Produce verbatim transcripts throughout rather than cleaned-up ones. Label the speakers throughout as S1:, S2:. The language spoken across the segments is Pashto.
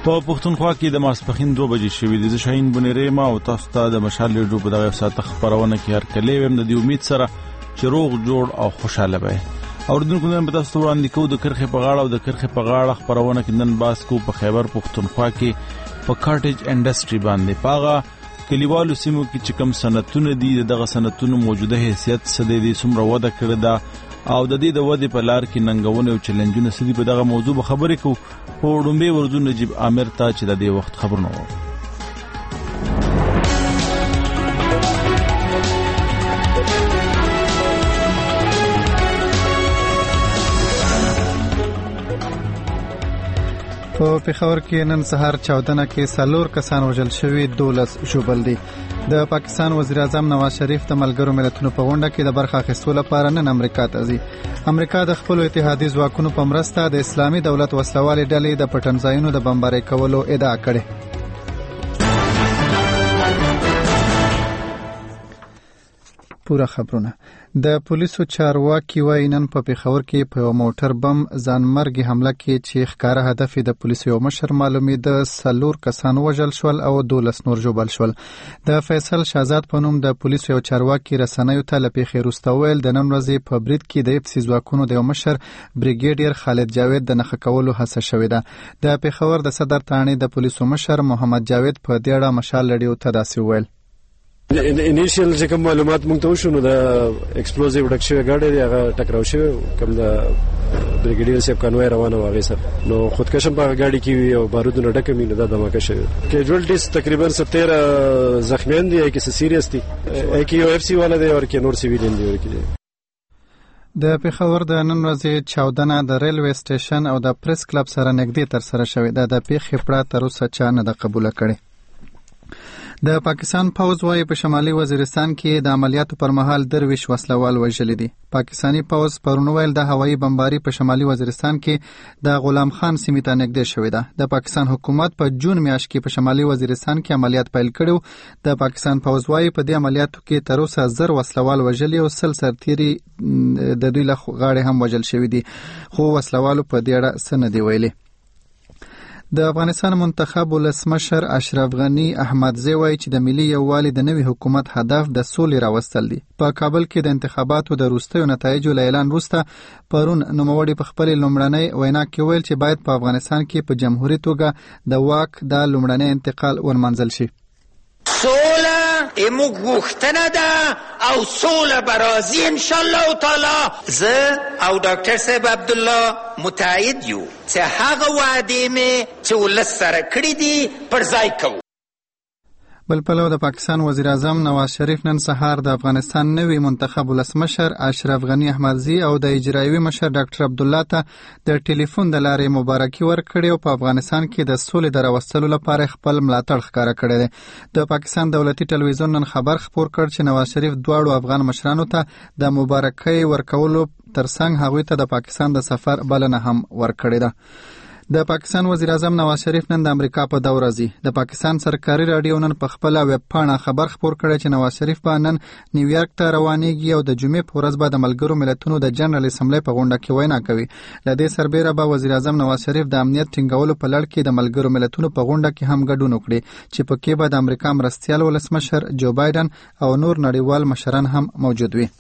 S1: په پښتونخوا کې د ماسپښین دوه بجې شوې دي. زه شاهین بنيري ما او تاسو ته د مشال ریډیو په دغه ساعت خبرونه کې هر کله ويم د دې امید سره چې روغ جوړ او خوشاله وي. اوردونکو نن په تاسو وړاندې کوو د کرخې په غاړه او د کرخې په غاړه خبرونه کې نن باس کو په خیبر پښتونخوا کې په کارټیج انډستری باندې پاغه کلیوالو سیمو کې چې کوم صنعتونه دي دغه صنعتونو موجوده حیثیت سده دي څومره وده کړې ده او د دې د ودې په لار کې ننګونه او چیلنجونه سدي په دغه موضوع به خبرې کوو. په وړاندې ورځو نجیب عامر ته چې د دې وخت خبرونه وو.
S2: په پېښور کې نن سهار چاودنه کې څلور کسان وژل شوي، دولس ژوبل دي. د پاکستان وزیر اعظم نواز شریف د ملګرو ملتونو په غونډه کې د برخه اخیستو لپاره نن امریکا ته ځي. امریکا د خپل اتحادي ځواکونو په مرسته د اسلامي دولت وسلوالې ډلې د پټنځایونو د بمبارۍ کولو ادعا کړې. پورا خبرونه. د پولیسو چارواکي وايي نن په پېښور کې په موټر بم ځانمرګي حمله کې چې ښکاره هدف د پولیسو یو مشر معلومي د سلور کسان وژل شول او دولس نور ژوبل شول. د فیصل شهزاد په نوم د پولیسو یو چارواکي رسنیو ته له پیښې وروسته ویل د نن ورځې په برید کې د اف سي ځواکونو د یو مشر بریګیډیر خالد جاوید د نښه کولو هڅه شوې ده. د پېښور د صدر تانې د پولیسو مشر محمد جاوید په دې اړه مشال ریډیو ته داسې ویل:
S3: انیشیل چې کوم معلومات مونږ ته وشو نو د ایکسپلوزیو ډک شوی ګاډی دی هغه ټکراو شوی کوم د بریګیډیر صاحب کانوای روانه واغې سره نو خودکشم په ګاډي کې او بارودونو ډک مینه د دماکه شوی. کیجوالټیز تقریبا ستر زخمیان دي کې سیریس دي کې یو اف سی والا دی او کې نور سیویلین دي ورکې.
S2: د پېښور د نن ورځې چاودنه د ریلوی سټیشن او د پریس کلب سره نږدې تر سره شوې ده. د پیښې پړه تر اوسه چا نه ده قبوله کړې. د پاکستان پوځ وايي په شمالي وزیرستان کې د عملیاتو پر مهال درویش وسلوال وژل دي. پاکستانی پوځ پرون ویل د هوایي بمباري په شمالي وزیرستان کې د غلام خان سیمې ته نږدې شوې ده. د پاکستان حکومت په جون میاشت کې په شمالي وزیرستان کې عملیات پیل کړو. د پاکستان پوځ وايي په دې عملیاتو کې تر اوسه زر وسلوال وژل او سل سرتيري د دوی له غاړې هم وژل شوي دي، خو وسلوالو په دې اړه څه نه دي ویلي. د افغانستان منتخب ولسمشر اشرف غنی احمدزی وایي چې د ملي یووالي د نوي حکومت هدف د سولې راوستل دي. په کابل کې د انتخاباتو د وروستیو نتایجو له اعلان وروسته پرون نوموړي په خپلې لومړنۍ وینا کې ویل چې باید په افغانستان کې په جمهوریت توګه د واک د لومړنۍ انتقال ونمنځل شي.
S4: سوله امو غوښتنه ده او سوله برازي ان شاء الله تعالی. زه او ډاکټر صاحب عبد الله متعهد یو چې هغه وعده مې چې ولس سره کړې دي پر ځای کوو.
S2: بل پلو د پاکستان وزیر اعظم نواز شریف نن سهار د افغانستان نوي منتخب ولسمشر اشرف غنی احمدزی او د اجرایوي مشر ډاکټر عبد الله ته د ټلیفون د لارې مبارکي ورکړې او په افغانستان کې د سولې د راوستلو لپاره خپل ملاتړ ښکاره کړی دی. د پاکستان دولتي ټلویزیون نن خبر خپور کړ چې نواز شریف دواړو افغان مشرانو ته د مبارکۍ ورکولو ترڅنګ هغوی ته د پاکستان د سفر بلنه هم ورکړې ده. د پاکستان وزیر اعظم نواز شریف نن د امریکا په دور ځي. د پاکستان سرکاري رادیو نن په خپل ویب پاڼه خبر خپور کړی چې نواز شریف به نن نیویارک ته روانېږي او د جمعې په ورځ به د ملګرو ملتونو د جنرال اسمبلی په غونډه کې وینا کوي. له دې سربیره به وزیر اعظم نواز شریف د امنیت ټینګولو په لړ کې د ملګرو ملتونو په غونډه کې هم ګډون وکړي چې پکې به د امریکا مرستیال ولسمشر جو بایدن او نور نړیوال مشران هم موجود وي.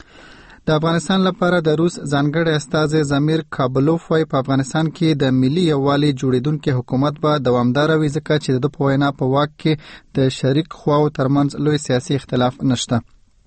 S2: د افغانستان لپاره د روس ځانګړی استازی زمیر کابلوف وايي په افغانستان کې د ملي یووالي جوړیدونکي حکومت به دوامداره وي ځکه چې د په وینا په واک کې د شریک خواو ترمنځ لوی سیاسي اختلاف نشته.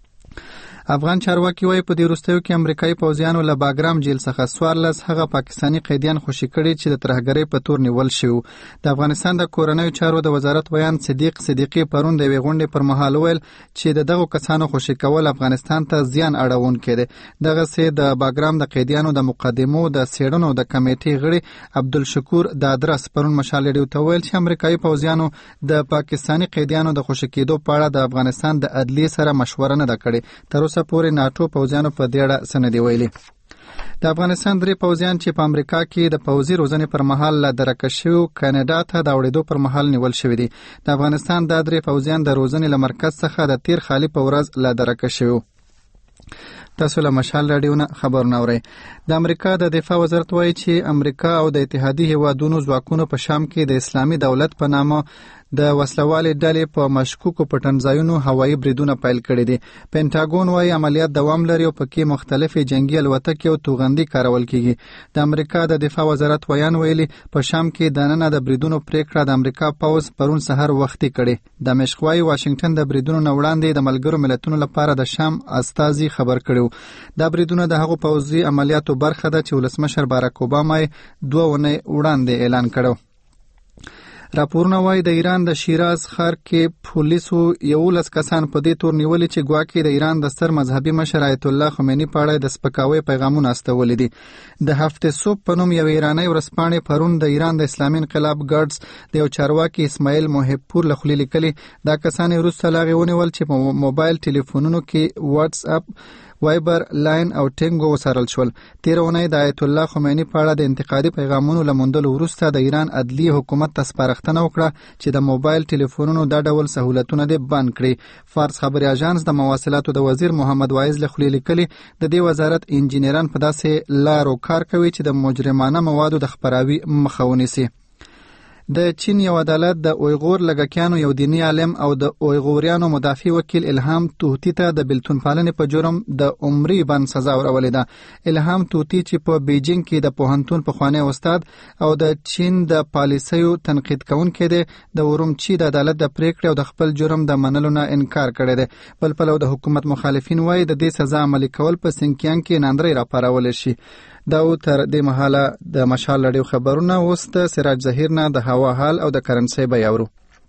S2: افغان چارواکي وايي په دې وروستیو کې امریکایي پوځیانو له باګرام جیل څخه څوارلس هغه پاکستاني قیدیان خوشي کړي چې د ترهګرۍ په تور نیول شوي. د افغانستان د کورنیو چارو د وزارت ویان صدیق صدیقي پرون د یوې غونډې پر مهال ویل چې د دغو کسانو خوشي کول افغانستان ته زیان اړونکی دی. دغسې د باګرام د قیدیانو د مقدمو د څېړنو د کمیټې غړي عبدالشکور دادرس پرون مشال ریډیو ته ویل چې امریکایي پوځیانو د پاکستاني قیدیانو د خوشي کېدو په اړه د افغانستان د عدلیې سره مشوره نه ده کړې. تر اوسه پورې ناټو پوځیانو په دې اړه څه نه دي ویلي. د افغانستان درې پوځیان چې په امریکا کې د پوځي روزنې پر مهال له درکه شویو کاناډا ته د اوړېدو پر مهال نیول شوي دي. د افغانستان دا درې پوځیان د روزنې له مرکز څخه د تیر خالي په ورځ له درکه شویو. تاسو له مشال رادیو نه خبرونه اورئ. د امریکا د دفاع وزارت وایي چې امریکا او د اتحادیې هیوادونو ځواکونو په شام کې د اسلامي دولت په نامه د وسلوالې ډلې په مشکوکو پټنځایونو هوایي بریدونه پیل کړي دي. پینټاګون وايي عملیات دوام لري او پکې مختلفې جنگي الوتکې او توغندي کارول کیږي. د امریکا د دفاع وزارت ویان ویلي په شام کې د نن د بریدونو پریکړه د امریکا پوز پرون سحر وختي کړي. د دمشق وايي واشنگټن د بریدونو نه وړاندې د ملګرو ملتونو لپاره د شام استازي خبر کړو. دا بریدونه د هغو پوځي عملیاتو برخه ده چې ولسمشر باراک اوباما دوه اونۍ وړاندې اعلان کړو. راپورونه وايي د ایران د شیراز ښار کې پولیسو یولس کسان په دې تور نیولي چې ګواکې د ایران د ستر مذهبي مشر آیت الله خمیني په اړه د سپکاوي پیغامونه استولي دي. د هفته صبح په نوم یو ایرانی ورځپاڼې پرون د ایران د اسلامي انقلاب ګارډز د یو چارواکي اسماعیل محبپور له خولې لیکلي دا کسان وروسته لا غونیول چې په موبایل ټلیفونونو کې واتس اپ وایبر لاین او ټینګو وسارل شول. تیر اونۍ د آیت الله خمیني په اړه د انتقادي پیغامونو لموندلو وروسته د ایران عدلیه حکومت ته سپارښتنه وکړه چې د موبایل ټلیفونونو دا ډول سہولتونه دې بند کړي. فارس خبري اژانس د مواصلاتو د وزیر محمد وایز له خولې لیکلي د دې وزارت انجینران په داسې لارو کار کوي چې د مجرمانه موادو د خپراوي مخه ونیسي. د چین یو عدالت د اویغور لږکیانو یو دینی عالم او د اویغوریانو مدافع وکیل الهام توتی ته د بیلتون پالنې په جرم د عمري بند سزا ورولې ده. الهام توتی چې په بیجینګ کې د پوهنتون پخوانی استاد او د چین د پالیسیو تنقید کوونکی دی د اورمچی د عدالت د پریکړې او د خپل جرم د منلو نه انکار کړی دی. بل پلو د حکومت مخالفین وایي د دې سزا عملي کول په سینکیانګ کې ناندري راپارول شي. دا تر دې مهاله د مشال رادیو خبرونه اوس د سراج ظهیر نه د هوا حال او د کرنسي بیاورو.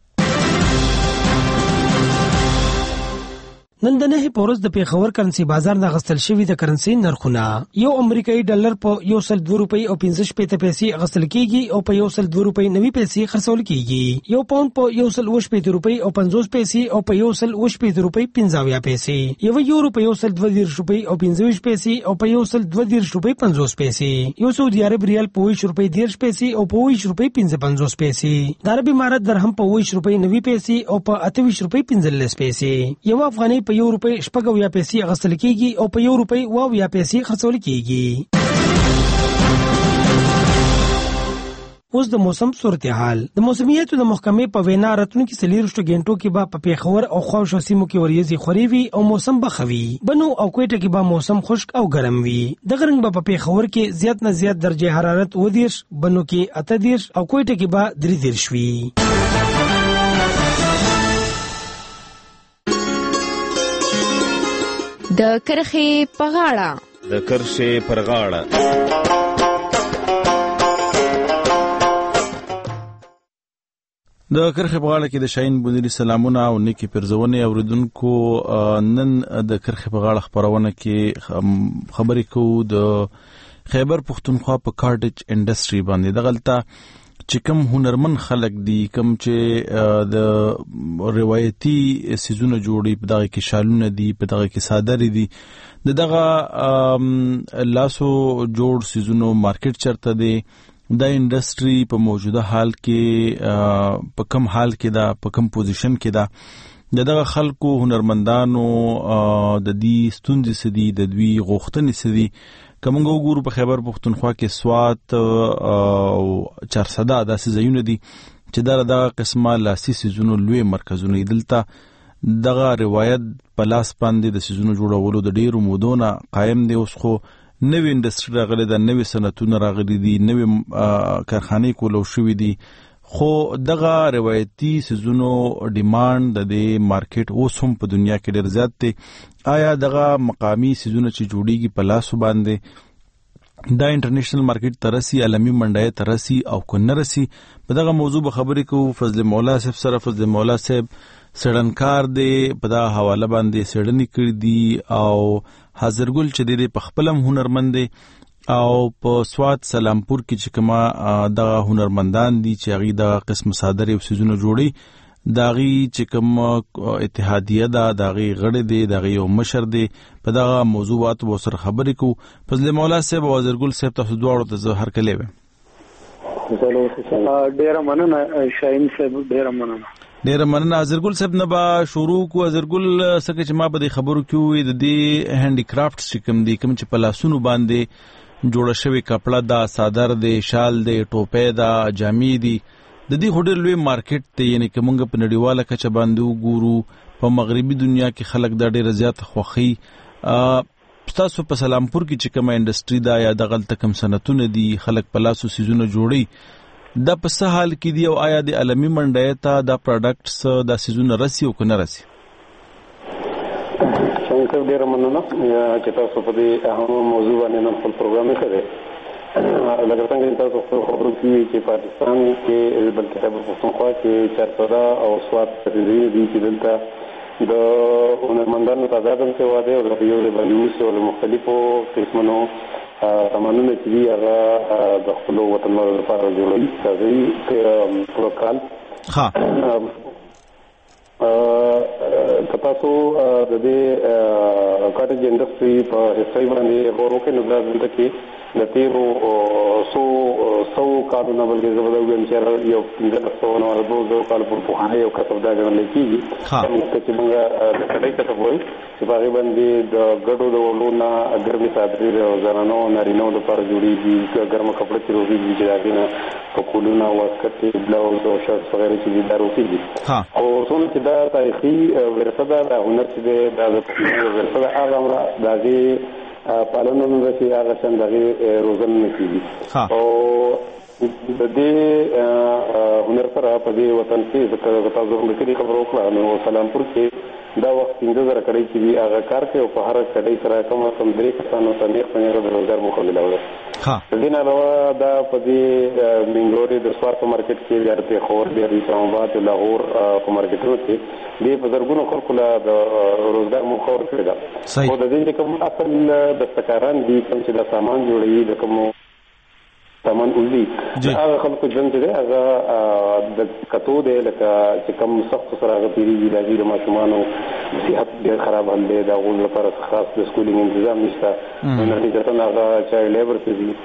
S5: نن د نه پورز د پیښور کرنسي بازار نه غستل شوی د کرنسي نرخونه یو امریکایي ډالر په یو سل دوه روپۍ او پنځه شپږ پیسې غستل کیږي او په یو سل دوه روپۍ نوي پیسې خرڅول کیږي. یو پاوند په یو سل اوه شپږ روپۍ او پنځوس پیسې او په یو سل اوه شپږ روپۍ پنځه پیسې. یو یورو په یو سل دوه دیرش روپۍ او پنځه پیسې او په یو سل دوه دیرش روپۍ پنځوس پیسې. یو سعودي عرب ریال په ویش روپۍ دیرش پیسې او په ویش روپۍ پنځه پنځوس پیسې. د عرب امارات درهم په ویش روپۍ نوي پیسې او په اته ویش روپۍ پنځلس پیسې. یو افغاني په یو روپۍ شپږ یا پیسې غسل کیږي او په یو روپۍ واو یا پیسې خرڅول کیږي. اوس د موسم صورتحال. د موسمیاتو د محکمې په وینا راتلونکي څلوېښتو غنټو کې به په پیښور او خواوشا سیمو کې وریځې خورې وي او موسم به ښه وي. بنو او کوټه کې به موسم خشک او ګرم وي. دغه رنګ به په پیښور کې زیات نه زیات درجه حرارت اوه دېرش، بنو کې اته دېرش او کوټه کې به درې دېرش وي.
S6: د کرخې په غاړه
S7: د کرښې پر غاړه
S1: د کرخې په غاړه کې د شاهین بونیری سلامونه او نیکی پرزونې اوریدونکو. نن د کرخې په غاړه خبرونه کې خبرې کوو د خیبر پختونخوا په کارټج انډستری باندې. دغلطه چې کوم هنرمن خلک دي، کوم چې د روایتي سیزونه جوړي، په دغه کې شالونه دي، په دغه کې صادرې دي، د دغه لاسو جوړ سیزونو مارکیټ چرته دی. دا انډستری په موجوده حال کې په کم حال کې دا، په کم پوزیشن کې دا، د دغه خلکو هنرمندانو د دې ستونزې څه دي، د دوی غوښتنې څه دي. کومنګ وګورو په خیبر پختونخوا کې سوات او چارسده داسې ځایونه دي چې دا دغه قسمه لاسي سیزونو لوی مرکزونه دلته دغه روایت په لاس باندې د سیزونو جوړولو د ډیرو مودونه قائم دی. اوس خو نوې انډستری راغلي ده، نوې صنعتونه راغلي دي، نوې کارخانې کولو شوي دي، خو دغه روایتي سیزونو ډیماند د دې مارکیټ اوس هم په دنیا کې ډیر زیات دی. آیا دغه مقامی سیزونه چې جوړیږي په لاسو باندې دا انټرنیشنل مارکیټ ترسي، عالمي منډای ترسي او کو نرسي؟ په دغه موضوع به خبرې کوو. فضل مولا صاحب سره فضل مولا صاحب سړنکار دی، په دا حواله باندې سړنی کړی دي او حاضرګل چې دی په خپلم هنرمند دی او په سوات سلامپور کې چې کومه دغه هنرمندان دي چې هغه د قسم صادرې او سیزونه جوړي، داغي چې کوم اتحادیه ده، داغي غړي دي، داغي یو مشر دی. په دغه موضوعات به سره خبرې کوو. فضل مولا صاحب او حاضرګل صاحب تاسو دواړو ته زه هرکلی ویم.
S8: ډیره مننه شاهین صاحب، ډیره مننه.
S1: ډیر مننه ازرګل صاحب. نه با شروع کو ازرګل سکه چې ما به خبرو کې د دې هاندي کرافټ چې کوم دي کوم چې په لاسونو باندې جوړ شوی کپڑا دا صادر دی شال دی ټوپې دا جامې دي د دې هډر لوی مارکیټ ته یعنی کومګه په نړیواله کچه باندې وګورو په مغربي دنیا کې خلک دا ډیر زیات خوخي. تاسو په سلامپور کې چې کومه انډستری دا یا د غلطه کم صنعتونه دي خلک په لاسو سيزونه جوړي دا په څه حال کې دی او آیا د عالمي منډۍ ته دا پروډکټس دا سيزونه رسي او کنه رسي؟
S7: څنګه ډیر مننه چې تاسو په دې اهم موضوع باندې نن خپل پروګرام کړی. لکه څنګه تاسو خبرو کې چې پاکستان کې بلکې خبر پښتونخوا کې چارپدا او سواد تدریجي دي چې دلته د هنرمندانو تعداد هم څه واده او د یو د بلوس او مختلفو قسمونو تمامونه چې دی هغه د خپل وطن لپاره جوړوي چې په کال
S1: ها
S7: ا تاسو د دې کاټیج انډستری په حصہ باندې ورکه نو د کې د تیرو سو سو کارونه بلکې زبردو ګم چې یو د تاسو نو د دوه کال په پوهه یو کتاب دا غوړل کیږي چې موږ د کډای کتاب وایي چې باغ باندې د ګډو د ولونه ګرمي صادري او زنانو نارینو د پر جوړیږي ګرم کپڑے چې روزي چې داګنه په کولونه واسکټ بلاوز او شرټ وغیرہ چې دارو کیږي او څون چې دا تاریخي ورثه ده د هنر چې د ورثه ده هغه امر دغه پالنه نو چې هغه څنګه روزن نه کیږي او د دې هنر سره په دې وطن کې د تاسو د کلی خبرو کړه نو سلامپور کې دا وخت څنګه زره کړی چې هغه کار کوي او په هر کډای سره کوم کوم درې کسانو ته نه پنځه د روزګار مخاله وي. ها د دې نه علاوه دا په دې منګوري د سوار په مارکیټ کې ورته خور دی د اسلام آباد لاهور په مارکیټونو کې دې په درګونو خلکو لا د روزګار مخاور کړی دا او د دې کوم اصل دستکاران دي کوم چې د سامان جوړوي د کوم سامان ولي هغه خلکو ژوند دی هغه د کتو دی لکه چې کوم سخت سره هغه پیریږي د دې ماشومانو صحت ډېر خراب هم دی دا غوړ لپاره خاص د سکولینګ تنظیم نشته نو نتیجه هغه چې لیبر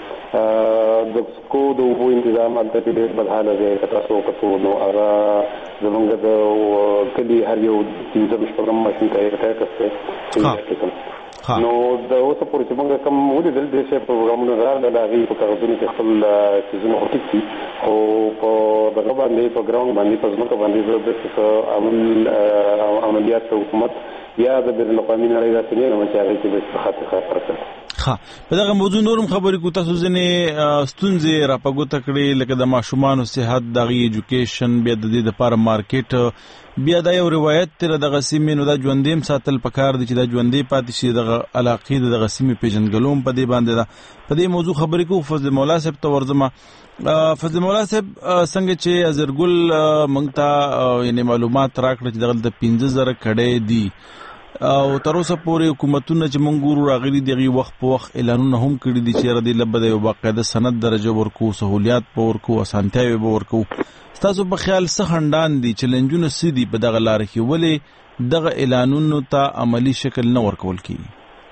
S7: کې د سکو د وو تنظیم البته ډېر بدحاله دی تاسو کتو نو هغه زمونږ د کلی هر یو تنظیم شپږم ماشين ته راکسته نو د اوسه پورې چې موږ کوم ولې د دې پروګرامونو راغله د هغه په کارونو کې خپل سيزونه وکړي او په دغه باندې په ګراوند باندې په ځمکه باندې د عمل عملیات حکومت یا د بین الاقوامي نړۍ رسنۍ نو چې هغه کې د خاطر خاطر
S1: ها په دغه موضوع نورم خبرې کو تاسو ځنې ستونزې را پګوت کړې لکه د ماشومان صحت دغه ایجوکیشن بیا د دې لپاره مارکیټ بیا دا یو روایت تر دغه سیمې نو د ژوندیم ساتل پکار دي چې د ژوندې پاتې شي دغه علاقې دغه سیمې پیژنګلوم په دې باندې دا په دې موضوع خبرې کو فضل مولا صاحب ته ورزمه. فضل مولا صاحب څنګه چې ازرګل مونږ ته یعنی معلومات راکړه چې دغه د پنځه زره کډې دي او تر اوسه پورې حکومتونه چې مونږ ګورو راغلي دغه وخت په وخت اعلانونه هم کړی دي چې ردی لبد یو باقاعده سند درجه ورکو سہولیات په ورکو اسانتیاوي به ورکو. تاسو په خیال څه خندان دي چیلنجونه سدي په دغه لار کې ولې دغه اعلانونو ته عملی شکل نه ورکول کیږي؟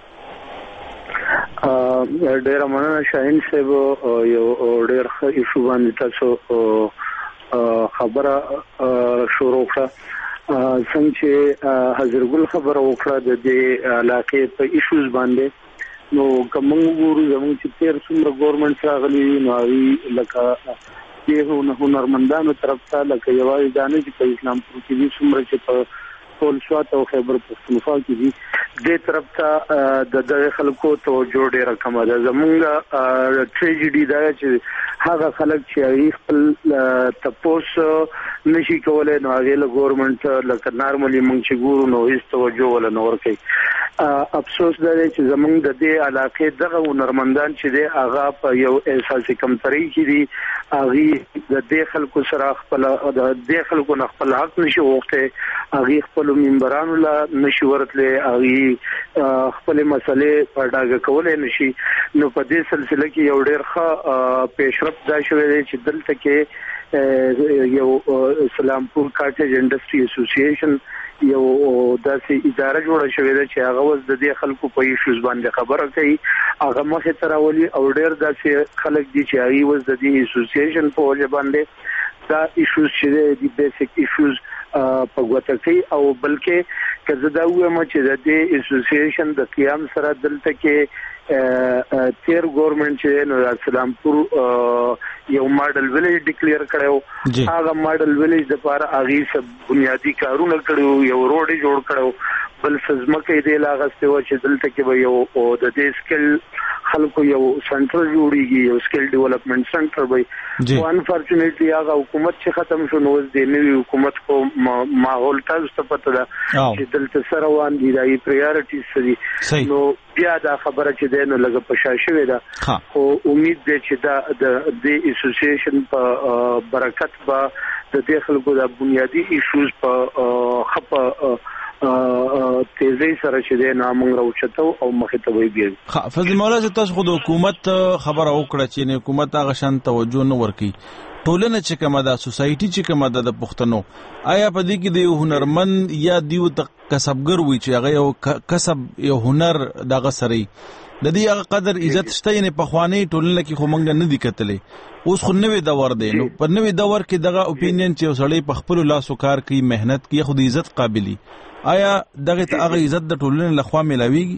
S8: ا ډیر مننه شاهین صاحب یو ډیر ښه ایشو باندې تاسو خبره شروع کړه. څنګه چې حضرګل خبره وکړه د دې علاقې په ایشوز باندې نو کوم ګورو زموږ چې تیر څومره ګورنمنت راغلي نو وی لکه دغه هنرمندانو طرف ته لکه یوازې دانه چې په اسلام پور کې دي څومره چې په ټول شوات او خیبر پښتونخوا کې دي دې طرف ته د دغه خلکو توجه ډېره کمه ده. زمونږ ټریجډي دا چې هغه خلک چې خپل تپوس نشي کولای نو هغه له ګورنمنت لکه نارملي مونږ چې ګورو نو هیڅ توجه ولا نه ورکوي. افسوس دا دی چې زمونږ د دې علاقې دغه هنرمندان چې دی هغه په یو احساسي کمترۍ کې دي هغه د دې خلکو سره خپل د دې خلکو نه خپل حق نشي وغوښته هغه خپل منبرانو لا نشي ورتله هغه خپل مسلې په ډاګه کولای نشي. نو په دې سلسله کې یو ډېر ښه پیشرفت دا شوی دی چې دلته کې یو سلامپور کاټیج انډستری اسوسییشن یو داسې اداره جوړه شوې ده چې هغه وز د دې خلکو په ایشوز باندې خبره کوي هغه مخه تراولي او ډېر داسې خلک دي چې هغه وز د دې اسوسییشن په وجه باندې دا ایشوز چې دي بیسیک ایشوز په ګوته کوي او بلکې کزه دا وایم چې د دې اسوسییشن د قیام سره دلته کې تیر ګورنمنت چې نو سلامپور یو ماډل ویلیج ډیکلیئر کړو هغه ماډل ویلیج د لپاره هغه سب بنیادی کارونه کړو یو روډ جوړ کړو بل سزمکه دې لاغسته و چې دلته کې به یو د دې سکل خلکو یو سنټر جوړیږي یو سکل ډیولپمنٹ سنټر به وان فارچونټلی هغه حکومت چې ختم شو نو د نوې حکومت کو ماحول تاسو ته پته ده چې دلته سره وان دي دای پرایورټیز سړي نو بیا دا خبره چې ده نو لګه پښاشوي ده خو امید ده چې دا د دې اسوسییشن په برکت با د دې خلکو د بنیادی ایشوز په خپه تیزی سره چې د نامنګ راوچتو او مخه ته وی بیا
S1: ها فضل مولا چې تاسو خو د حکومت خبره وکړه چې نه حکومت هغه شان توجه نه ورکي ټولنه چې کومه ده سوسايټي چې کومه ده د پښتنو آیا په دې کې د یو هنرمند یا دیو د کسبګر وي چې هغه یو کسب یو هنر دغه سره د دې هغه قدر عزت شته نه په خواني ټولنه کې خو مونږ نه دي کتلې اوس خو نوې دور دی نو په نوې دور کې دغه اپینین چې وسړی په خپل لاسو کار کوي مهنت کوي خو د عزت قابلیت آیا دغه ته هغه عزت د ټولنې لخوا ملاويږي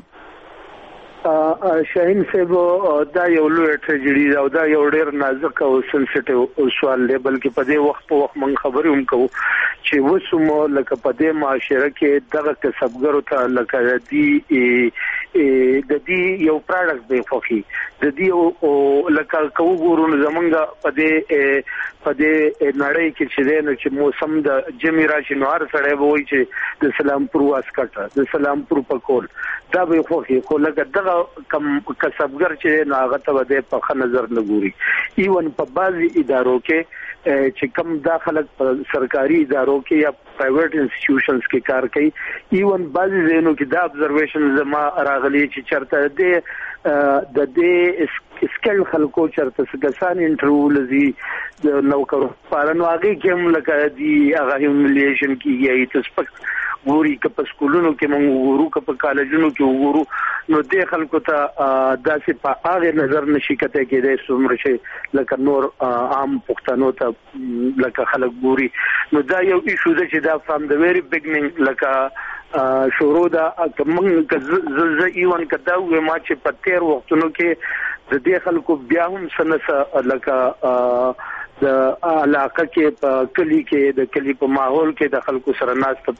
S8: شاهین صاحب دا یو لوی ټریجډي دا, دا یو ډیر نازک او سنسټیو سوال دی بلکې په دې وخت په وخت من خبرې هم کوو چې وسمو لکه په دې معاشره کې دغه کسبګرو ته لکه دی د دې یو پروډکټ دی خوخي د دې او لکه کو ګورو زمونږ په دې په دې نړۍ کې چې نو چې موسم د جمی راشي نو هر سړی به وایي چې د سلامپور واسکټه د سلامپور پکول دا به خوخي خو لکه دغه کم کسبګر چې ناغه ته د په ښه نظر نه ګوري ایون په بعضي ادارو کې چې کم داخلك په سرکاري ادارو کې یا پرایویټ انسټیټیوشنز کې کار کوي ایون بعضي زینو کې دا ابزرویشن زما راغلي چې چرته د د دې سکل خلکو چرته سګسان انټرویو لذي د نوکر پالنو هغه کې هم لکه دی هغه هیوملیشن کیږي تاسو ګوري کپ سکولونو کې مونږ ګورو کپ کالجونو کې ګورو نو دې خلکو ته داسې په هغه نظر نشي کته کې د څومره شي لکه نور عام پښتنو ته لکه خلک ګوري نو دا یو ایشو ده چې دا فرام د ویری بګنینګ لکه شروع دا کومه زلزله ایون کدا و ما چې په تیر وختونو کې د دې خلکو بیا هم سنسه لکه د علاقه کې په کلی کې د کلی په ماحول کې د خلکو سره ناس ته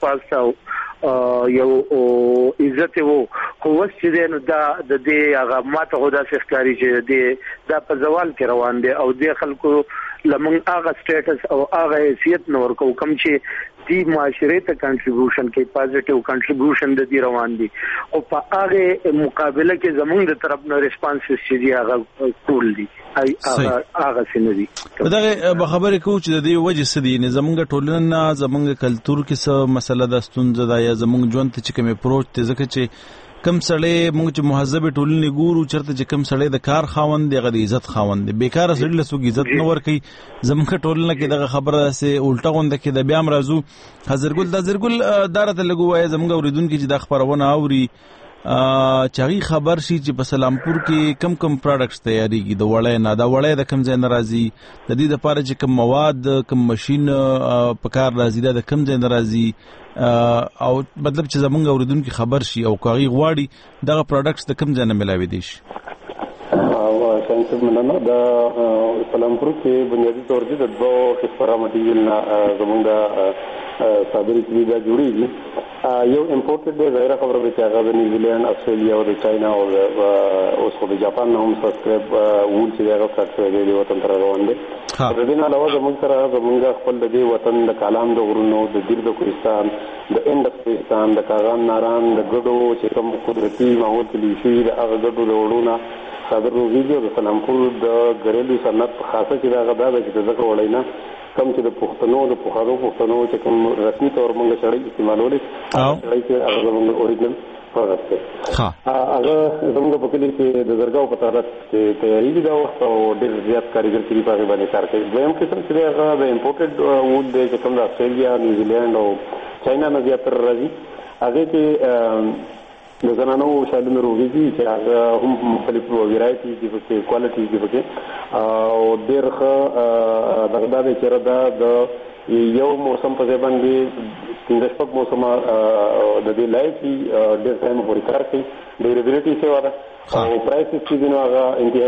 S8: پاسه یو عزت وو خو چې نو دا د دې هغه ماته خدا ښکاری چې د دا په زوال کې روان دي او د خلکو لمن هغه سټیټس او هغه حیثیت نور کو کم چې دی معاشره ته کنټریبیوشن کې پازیټیو کنټریبیوشن د دی روان دي او په هغه مقابله کې زمونږ د طرف نه ریسپانسز چې دی هغه ټول دي هغه هغه سندي
S1: دغه خبرې کوم چې د دې وجه سدي نه زمونږ ټولنه زمونږ کلچر کې څه مسله د ستونزه ده یا زمونږ ژوند ته چې کوم اپروچ ته ځکه چې کم سړی موږ چې مهذب ټولنې ګورو چرته چې کم سړی د کار خاوند دی غو عزت خاوند دی بیکاره سړی له سوګ عزت نه ورکي زموږ ټولنه کې دغه خبره سه الټا غونډه کې د بیا مرزو حضرګل د حضرګل دارته لګوي زموږ اوریدونکو چې د خبرونه اوري چاغي خبر شي چې په سلامپور کې کم کم پروډکټس تیاریږي د وړې نه د وړې د کم ځای ناراضي د دې لپاره چې کم مواد کم ماشين په کار راځي د کم ځای ناراضي او مطلب چې زمونږ اوریدونکو خبر شي او کوي غواړي دغه پروډکټس د کم ځای نه ملاوي دي شي
S7: او څنګه مننه د سلامپور کې بنیادی تور دي د دوه قسمه مټیریل نه زمونږ صادري کړي دا جوړیږي یو امپورټډ دی ظاهره خبره ده چې هغه د نیوزیلند استرالیا او د چاینا او اوس خو د جاپان نه هم سبسکرایب وول چې هغه فرصت دی وطن تر روان دي د دې نه علاوه زموږ سره زموږ خپل د دې وطن د کالام د غرونو د دیر د کوهستان د اندستان د کاغان ناران د ګډو چې کوم قدرتي ماحول کې شي د هغه ګډو د وړونه صدر ویډیو د سلامپور د غریلو صنعت خاصه چې دا غدا د ذکر وړینا کم چې د پښتنو د پخوانو پښتنو چې کوم رسمي تور مونږ شړې استعمالولې شړې چې هغه زموږ اوریجنل پروډکټ دی ها هغه زموږ په کلی کې د زرګاو په تعداد کې تیاری دي دا وخت او ډېر زیات کاریګر کلی په باندې کار کوي دویم قسم چې هغه د امپورټډ وود دی چې کوم د استرالیا نیوزیلند او چاینا نه زیاتره راځي هغه کې د زنانو شالونو روغېږي چې هغه هم مختلف ویرایټي دي پکې کوالټي دي پکې او ډېر ښه دغه دا دی چې دا د یو موسم په ځای باندې پنځه شپږ موسمه د دې لایقي ډېر ټایم پورې کار کوي ډیوریبیلیټي سیوا ده او پرایسز چې دي نو هغه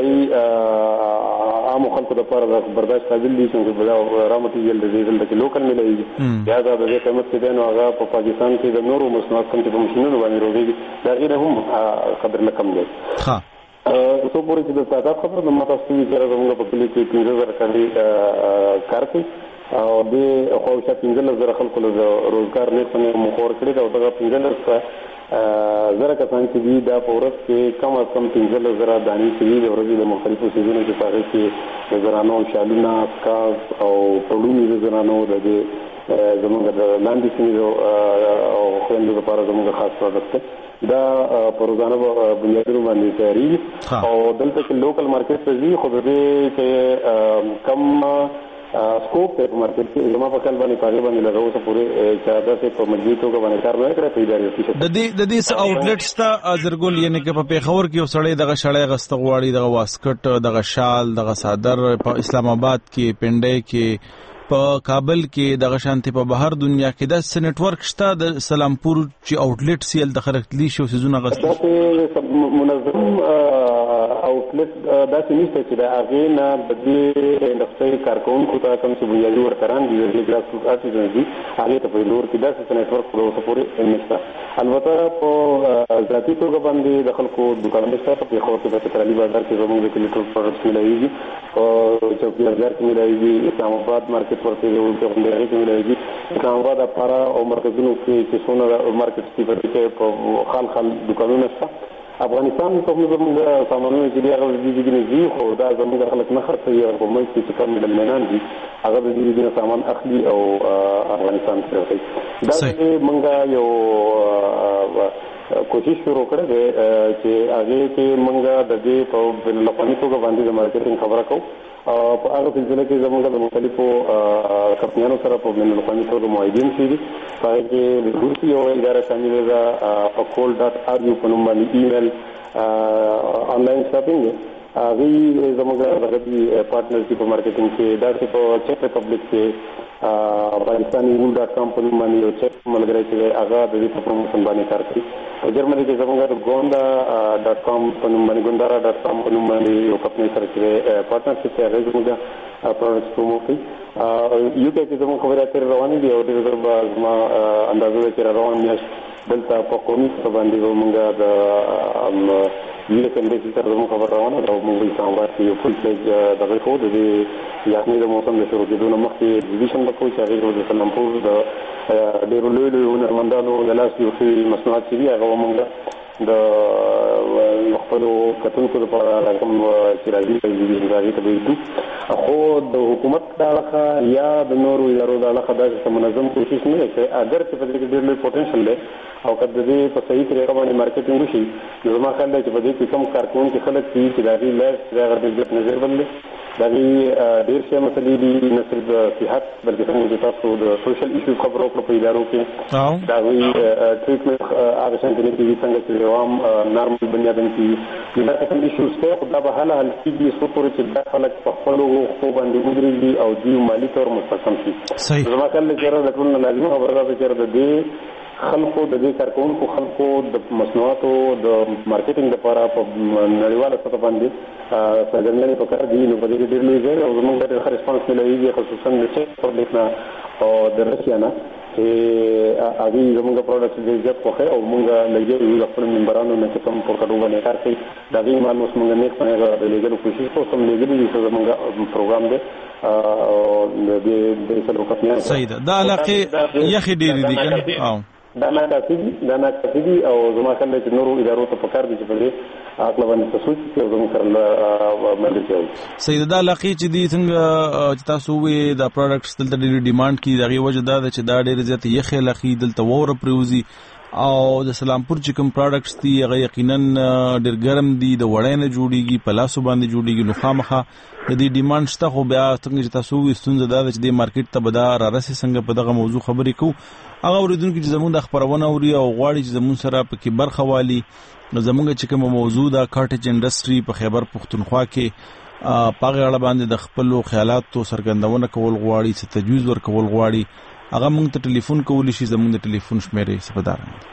S7: انتهایي عامو خلکو لپاره برداشت قابل دي چې را مټیریل د دې دلته لوکل ملایي یا دا د قیمت چې دی نو هغه په پاکستان کې د نورو مصنوعات کوم چې په ماشینونو باندې روغېږي دا غیر هم قدر نه کم دی ښه څو پورې چې د تعداد خبره د ما تاسو چې زموږ په کلي کې پنځه زره کاري کار کوي او د خو چې پنځه زره خلکو له روزګار نه څنګه مخور کړی دا او دا پنځه زره کسان چې دي دا په ورځ کې کم از کم پنځه زره دانې چې دي د ورځې د مختلفو سیزونو کې په هغې کې د زنانو شالونه سکارف او پړوني د زنانو د دې زموږ د لاندې سیمې او خویندو لپاره زموږ خاص پروډکټ دی دا په روزانه بنیادونو باندې تیارېږي او دلته چې لوکل مارکیټ ته ځي خو د دې چې کم سکوپ ته په مارکیټ کې زما په کال باندې پاګې باندې لګاو څه پورې چې دا څه په مجبوري توګه باندې کار نه کړی پیداري شي
S1: د دې د دې څه آوټلیټس ته ازرګل یعنی کې په پیښور کې وسړې دغه شړې غستغواړي دغه واسکټ دغه شال دغه صادر په اسلام آباد کې پنډۍ کې په کابل کې دغه شانتي په بهر دنیا کې د س نتورک شته د سلامپور چې آوټلیټ سیل د خلکتلی شو سيزونه غستل
S7: منظم آوټلیټ دا چې نشته چې دا هغه نه د دې انډستری کارکونکو ته کوم څه بنیادی ورکران دي د ګلاس فروټ آرټیزن دي هغه ته په لور کې دا څه نتورک په اوسه پورې نشته البته په ذاتي توګه باندې د خلکو دکانونه شته په خو کې په ترالي بازار کې زموږ د کلیټر پروډکټس ملایي او چوکي بازار کې ملایي اسلام آباد مارکیټ ورته یو څه غونډه کې ملایي اسلام آباد لپاره او مرکزونو کې چې څونه مارکیټ کې په خال خال دکانونه شته افغانستان ته موږ سامانونه چې دی هغه د دې نه دي خو دا زموږ خلک نه خرڅوي او په ملک کې کوم ملمنان دي هغه د دې نه سامان اخلي او افغانستان ته راځي دا موږ یو کوشش شروع کړې ده چې هغه کې موږ د دې په بین الاقوامي توګه باندې د مارکیټینګ خبره کوو په هغه سلسله کې زموږ د مختلفو کمپنیانو سره په بین الاقوامي توګه معاهدین شوي دي په هغې کې د روسي یوه اداره شامله ده اکول ډاټ آر یو په نوم باندې ایمیل آنلاین شاپینګ دی هغوی زموږ دغه دي پارټنر دي په مارکیټینګ کې داسې په چیک ریپبلیک کې پاکستاني وول ډاټ کام په نوم باندې یو چیک ملګری چې دی هغه د دې په پروموشن باندې کار کوي په جرمني کې زموږ د ګوندا ډاټ کام په نوم باندې ګوندارا ډاټ کام په نوم باندې یو کمپنۍ سره چې پارټنرشپ دی هغه زموږ پروډکټس پروموټ کوي یو کې چې زموږ خبرې اترې روانې دي او ډېر زر به زما اندازه ده چې روان میاشت دلته په قومي څه باندې موږ د یو کندې سره زموږ خبر روانه ده او موږ اسلام آباد کې یو فل پلیج دغه خو د دې یخنۍ د موسم د شروع کېدو نه مخکې ایگزیبیشن به کوو چې هغې د سلامپور د ډېرو لویو لویو هنرمندانو د لاس جوړ شوي مصنوعات چې دي هغه موږ د خپلو کتونکو لپاره کوم چې راځي په ایگزیبیشن هغې ته به یږدو خو د حکومت د اړخه یا د نورو ادارو د اړخه داسې منظم کوشش نه دی کړی اګر چې په دې کې ډېر لوی پوټنشل دی او که د دې په صحیح طریقه باندې مارکیټینګ وشي نو زما خیال دی چې په دې کې کوم کارکوونکي خلک دي چې د هغې لایف د هغه د عزت نظر بل دی د هغې ډېر شی مسلې دي نه صرف د صحت بلکې څنګه چې تاسو د سوشل ایشوز خبرې وکړو په ادارو کې د هغوی ټریټمنټ هغه شانتې نه کېږي څنګه چې عوام نارمل بنیادم کېږي دا کوم ایشوز دی خو دا به حاله حل کېږي څو پورې چې دا خلک په خپلو خو باندې ودرېږي او دوی مالي طور مستحکم شي زما خیال دی چې د ټول نه لازمي خبره ده چې د دې خلکو د دې کارکونکو خلکو د مصنوعاتو د مارکیټینګ لپاره په نړیواله سطح باندې سرګرمي پکار دي نو په دې ډېر لوی ځای او زموږ ډېر ښه ریسپانس ملایي خصوصا د چیک پبلیک نه او د رسیا نه چې هغوی زموږ پروډکټس ډېر زیات خوښوي او موږ لګیا یو د خپلو ممبرانو نه چې کوم په کډو باندې کار کوي د هغوی مال اوس موږ نیکسټ باندې د لېږلو کوشش کوو کوم لېږلي دي چې زموږ پروګرام دی د دې سره وکړو
S1: صحیح ده دا علاقې یخې ډېرې دي که نه
S7: دا نه کافي دي دا نه کافي دي او زما خیال دی چې نورو ادارو ته پکار دي چې په دې عقل باندې تاسو چې زموږ سره باندې کوي
S1: صحیح ده علاقې چې دي څنګه چې تاسو وې دا پروډکټس دلته ډېر ډیماند کړي دغه وجه دا ده چې دا ډېر زیات یخې علاقې دلته وره پروزي او د سلامپور چې کوم پروډکټس دي هغه یقینا ډېر ګرم دي، د وړۍ نه جوړیږي، په لاسو باندې جوړیږي، نو خامخا د دې ډیمانډ شته. خو بیا څنګه چې تاسو وایي ستونزه دا ده چې د مارکیټ ته به دا رارسي، څنګه په دغه موضوع خبرې کوو. هغه اورېدونکي چې زموږ د خپرونه اوري او غواړي چې زموږ سره پکې برخه والي، نو زموږ چې کومه موضوع ده کاټیج انډسټري په خیبر پښتونخوا کې، په هغې اړه باندې د خپلو خیالاتو څرګندونه کول غواړي، څه تجویز ورکول غواړي، هغه موږ ته ټلیفون کولی شي. زموږ د ټلیفون شمیرې سپداران دي.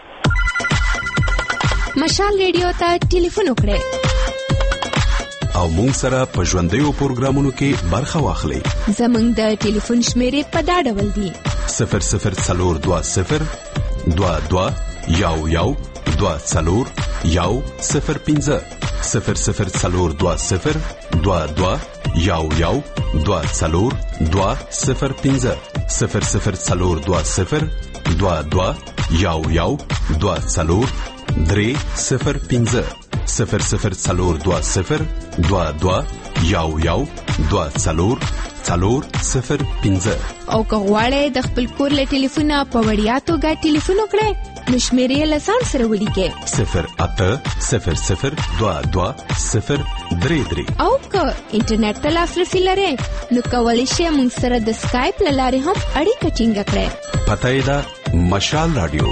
S6: مشال ریډیو ته ټلیفون وکړئ
S9: او موږ سره په ژوندیو پروګرامونو کې برخه واخلئ.
S6: زموږ د ټلیفون شمیرې په دا ډول دي:
S9: صفر صفر څلور دوه صفر دوه دوه یو یو دوه څلور یو صفر پنځه صفر صفر څلور دوه صفر دوه دوه یو یو دوه څلور دوه صفر پنځه صفر صفر څلور دوه صفر دوه دوه یو یو دوه څلور درې صفر پنځه صفر صفر څلور دوه صفر دوه دوه یو یو دوه څلور څلور صفر پنځه.
S6: او که غواړئ د خپل کور له ټلیفونه په وړیا توګه ټلیفون وکړئ نو شمیرې له ځان سره ولیکئ: صفر اته صفر صفر دوه دوه صفر درې درې. او که انټرنیټ ته لاسرسي لرئ نو کولی شئ موږ سره د سکایپ له لارې هم اړیکه ټینګه کړئ.
S9: پته یې ده مشال رادیو.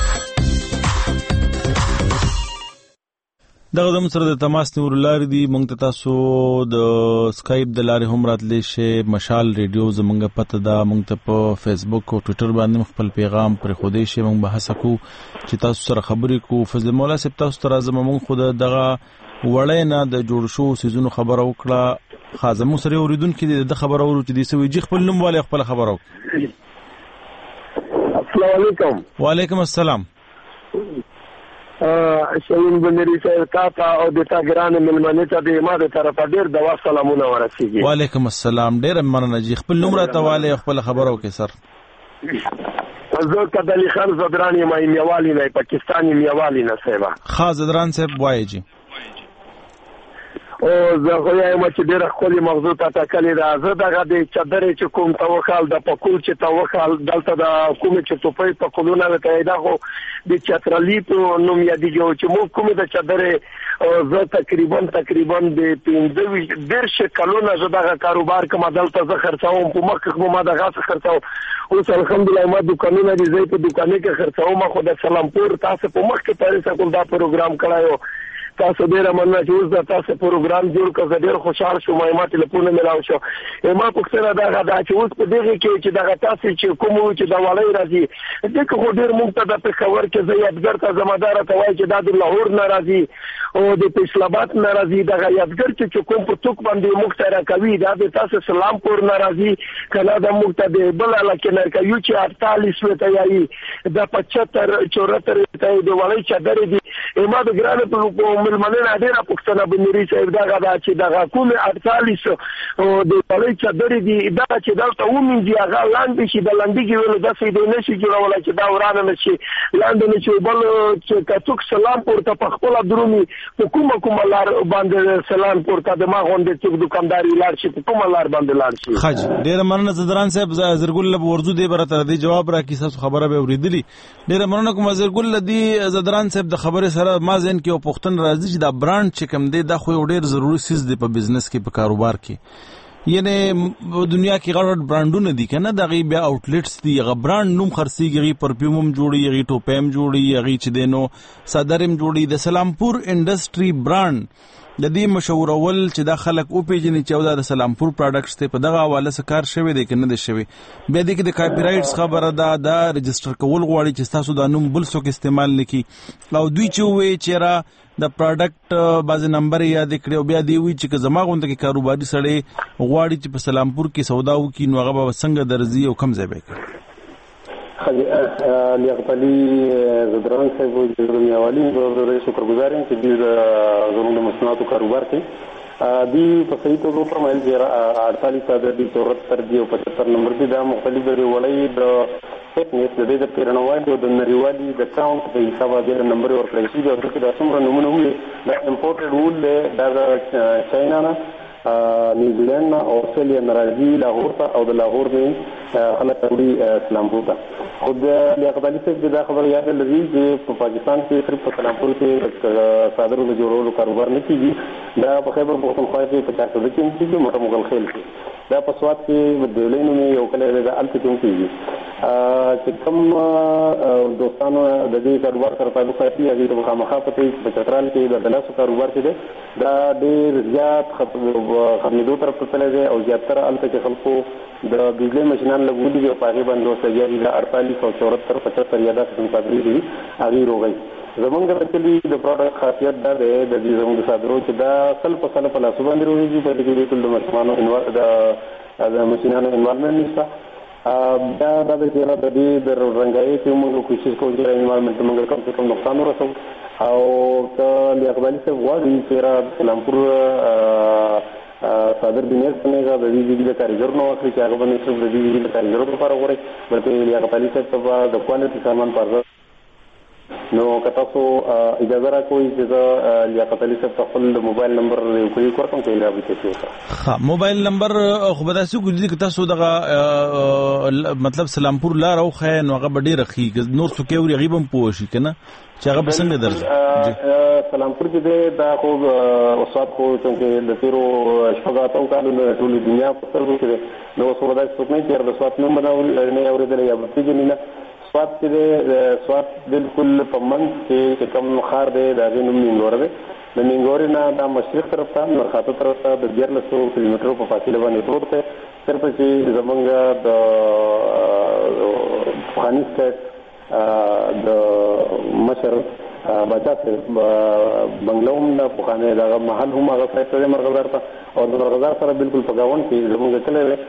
S1: دغه زموږ سره د تماس نیولو لارې دي. موږ ته تاسو د سکایپ د لارې هم راتلی شئ. مشال ریډیو زموږ پته ده. موږ ته په فیسبوک او ټویټر باندې خپل پیغام پرېښودی شئ. موږ به هڅه کوو چې تاسو سره خبرې کوو. فضل مولا صاحب تاسو ته راځم. موږ خو دغه وړۍ نه د جوړ شوو څیزونو خبره وکړه. ښه زموږ سره یې اورېدونکي دي د خبره اورو چې دې څه وایي. جي خپل نوم والې خپله خبره وکړه.
S10: السلام علیکم.
S1: وعلیکم السلام.
S10: شاهین بنری صاحب تاته او د تا ګرانې مېلمنې ته د ما د طرفه ډېر د وخت سلامونه ورسېږي.
S1: وعلیکم السلام. ډېره مننه جي. خپل نوم راته والې خپله خبره وکړئ سر.
S10: زه قدالي خان زدران یم میوالي نه پاکستان میوالي نه صاحب.
S1: ښه زدران صاحب وایي جي.
S10: او زه خو یم چې ډېره ښکلې موضوع ته ټاکلې ده. زه دغه د چادرې چې کوم توخال د پکول چې توخال دلته د کومې چې توپۍ پکولونه ته دا خو د چترالي په نوم یادېږي چې موږ کومې د چادرې زه تقریبا تقریبا د پنځه دېرش کلونه زه دغه کاروبار کوم. دلته زه خرڅوم په مخکې خو ما دغه څه خرڅوم. اوس الحمدلله ما دوکانونه دي زه په دوکانې کې خرڅوم. خو د سلامپور تاسو په مخکې تاریخ کول دا پروګرام کړایو. تاسو ډېر مننه چې اوس د تاسو پروګرام جوړ کړ. زه ډېر خوشحال شوم. ما ټلیفون ملاو شو. ما پوښتنه دغه دا چې اوس په دغه کې چې دغه تاسو چې کوم چې د والي راځي دغه خو ډېر موږ ته د پېښور کې زه یادګار ته زمادار ته وایي چې دا د لاهور نه راځي او د فیصل آباد نه راځي. دغه یادګار چې کوم په توک باندې موږ ته راکوي دا د تاسو سلامپور نه راځي کله د موږ ته د بل علاقې نه راکوي چې اړتالیس وته یایي د پچهتر چورتر ته د والي چادر دي. ما د ګرانه په ملمنه ډیره پښتنه بنوري صاحب دغه دا چې دغه کومه اړتالیس او د والي چادر دي دا چې دلته ومنځي هغه لاندې شي د لاندې کې ول د سې د نشي جوړول چې دا ورانه نشي لاندې نشي بل چې کڅوک سلامپور ته په خپل درومي په کومه کومه لار باندې سلامپور ته د ما غونډې چې دکانداري لار شي په کومه لار باندې لار شي.
S1: خج ډیره مننه زدران صاحب. زرګل له ورزو دی برته دی جواب راکې تاسو خبره به اوریدلی. ډیره مننه کوم زرګل دی زدران صاحب د خبره سره ما ځین کې او پښتون راځي چې دا برانډ چې کوم دی دا خو ډیر ضروری سیس دی په بزنس کې په کاروبار کې. یعنی دنیا کې غړ برانډونه دي کنه دغه بیا آوټلیټس دي. غ برانډ نوم خرڅيږي پرفیوم هم جوړي غي ټوپیم جوړي غي چې دینو صدرم جوړي. د سلامپور انډستری برانډ د دې مشهورول چې دا خلک او پیجنې چې دا د سلامپور پروډکټس ته په دغه حواله سره کار شوی دی کنه د شوی بیا د کې د کاپی رائټس خبره ده دا ريجستره کول غواړي چې تاسو دا نوم بل څوک استعمال نکي او دوی چې وې چې را د پروډکټ باز نمبر یاد کړو بیا دی وی چې زما غونډه کې کاروباري سړی غواړي چې په سلامپور کې سودا وکړي نو هغه به څنګه درځي او کم ځای به کوي.
S7: لیاقت علي زدران صاحب د میوالي د شکرګزار یم چې د زموږ د مصنوعاتو کاروبار کې دی په صحیح توګه فرمایل چې اړتالیس عدد دي چورتر دي او پچهتر نمبر دي دا مختلف د وړۍ د فټنس د دې د پیرنوالي او د نړیوالي د کاونټ په حساب د نمبر ورکړل شي. دا چې د څومره نمونه وي د امپورټډ وول دا چاینا نه نیوزیلند او استرالیا ناراضي لاهور ته او د لاهور نه خلک وړي سلامپور ته. خو د لیاقت علي صاحب دا خبر یاد لري چې په پاکستان کې صرف په سلامپور کې صادرو د جوړولو کاروبار نه کیږي، دا په خیبر پختونخوا کې په چارسده کې هم کیږي، موټر مغل خیل کې دا په سوات کې د ولینو نه یو کله د الته کې کیږي. چې کوم دوستانو د دې کاروبار سره تعلق لري هغه د مخامخ په چترال کې د دلاسو کاروبار کې دا ډېر زیات خدمتو طرف ته تللی او زیاتره الته کې خلکو د بجلی ماشینان لګولي دي او په هغې باندې اوس لګیا دي د اړتالیس او چورهتر پچهتر یا داسې صادرې دي هغې روغی. زمونږ د کلي د پروډکټ خاصیت دا دی د دې زموږ د صادرو چې دا سل په سل په لاسو باندې روغېږي، په دې کې بالکل د ماشینانو د ماشینانو انوالمنټ نشته. دا دا د چې د دې د رنګایي چې موږ کوشش کوو چې انوالمنټ موږ کم څه کم نقصان ورسوو او ته لیاقت علي صاحب غواړي چې را سلامپور صادر بنیاد څنګه د دې بجلی کاریګر نو اخلي چې هغه باندې صرف د دې بجلی کاریګرو لپاره غواړي، بلکې لیاقت علي صاحب ته د کوالټي سامان پرځ نو که تاسو اجازه راکوئ چې زه لیاقت علي صاحب ته خپل موبایل نمبر یو کولیک ورکړم چې اپلیکیشن وکړه.
S1: ښه موبایل نمبر خو به داسې وګورئ چې تاسو دغه مطلب سلامپور لار وښایئ نو هغه به ډېره ښي، نور څوک یې اوري هغې به هم پوه شي که نه چې هغه به څنګه درځي.
S7: سلامپور چې دی دا خو استاد خو چونکې د تېرو شپږ اتو کالونو د ټولې دنیا په سترګو کې دی نو اوس خو به داسې څوک نه چې د سوات نوم به نه اورېدلی یا به پېژني نه. سوات چې دی سوات بالکل په منځ کې چې کوم ښار دی د هغې نوم مینګور دی. د مینګورې نه دا مشرق طرف ته نورخاته طرف ته د دیارلسو کیلومیټرو په فاصله باندې پروت دی. صرف چې زمونږ د پخواني سټیټ د مشر باچا صاحب بنګلو هم د پخوانی دغه محل هم هغه سایټ ته دی مرغزار ته او د مرغزار سره بالکل په ګاونډ کې زمونږ کلی دی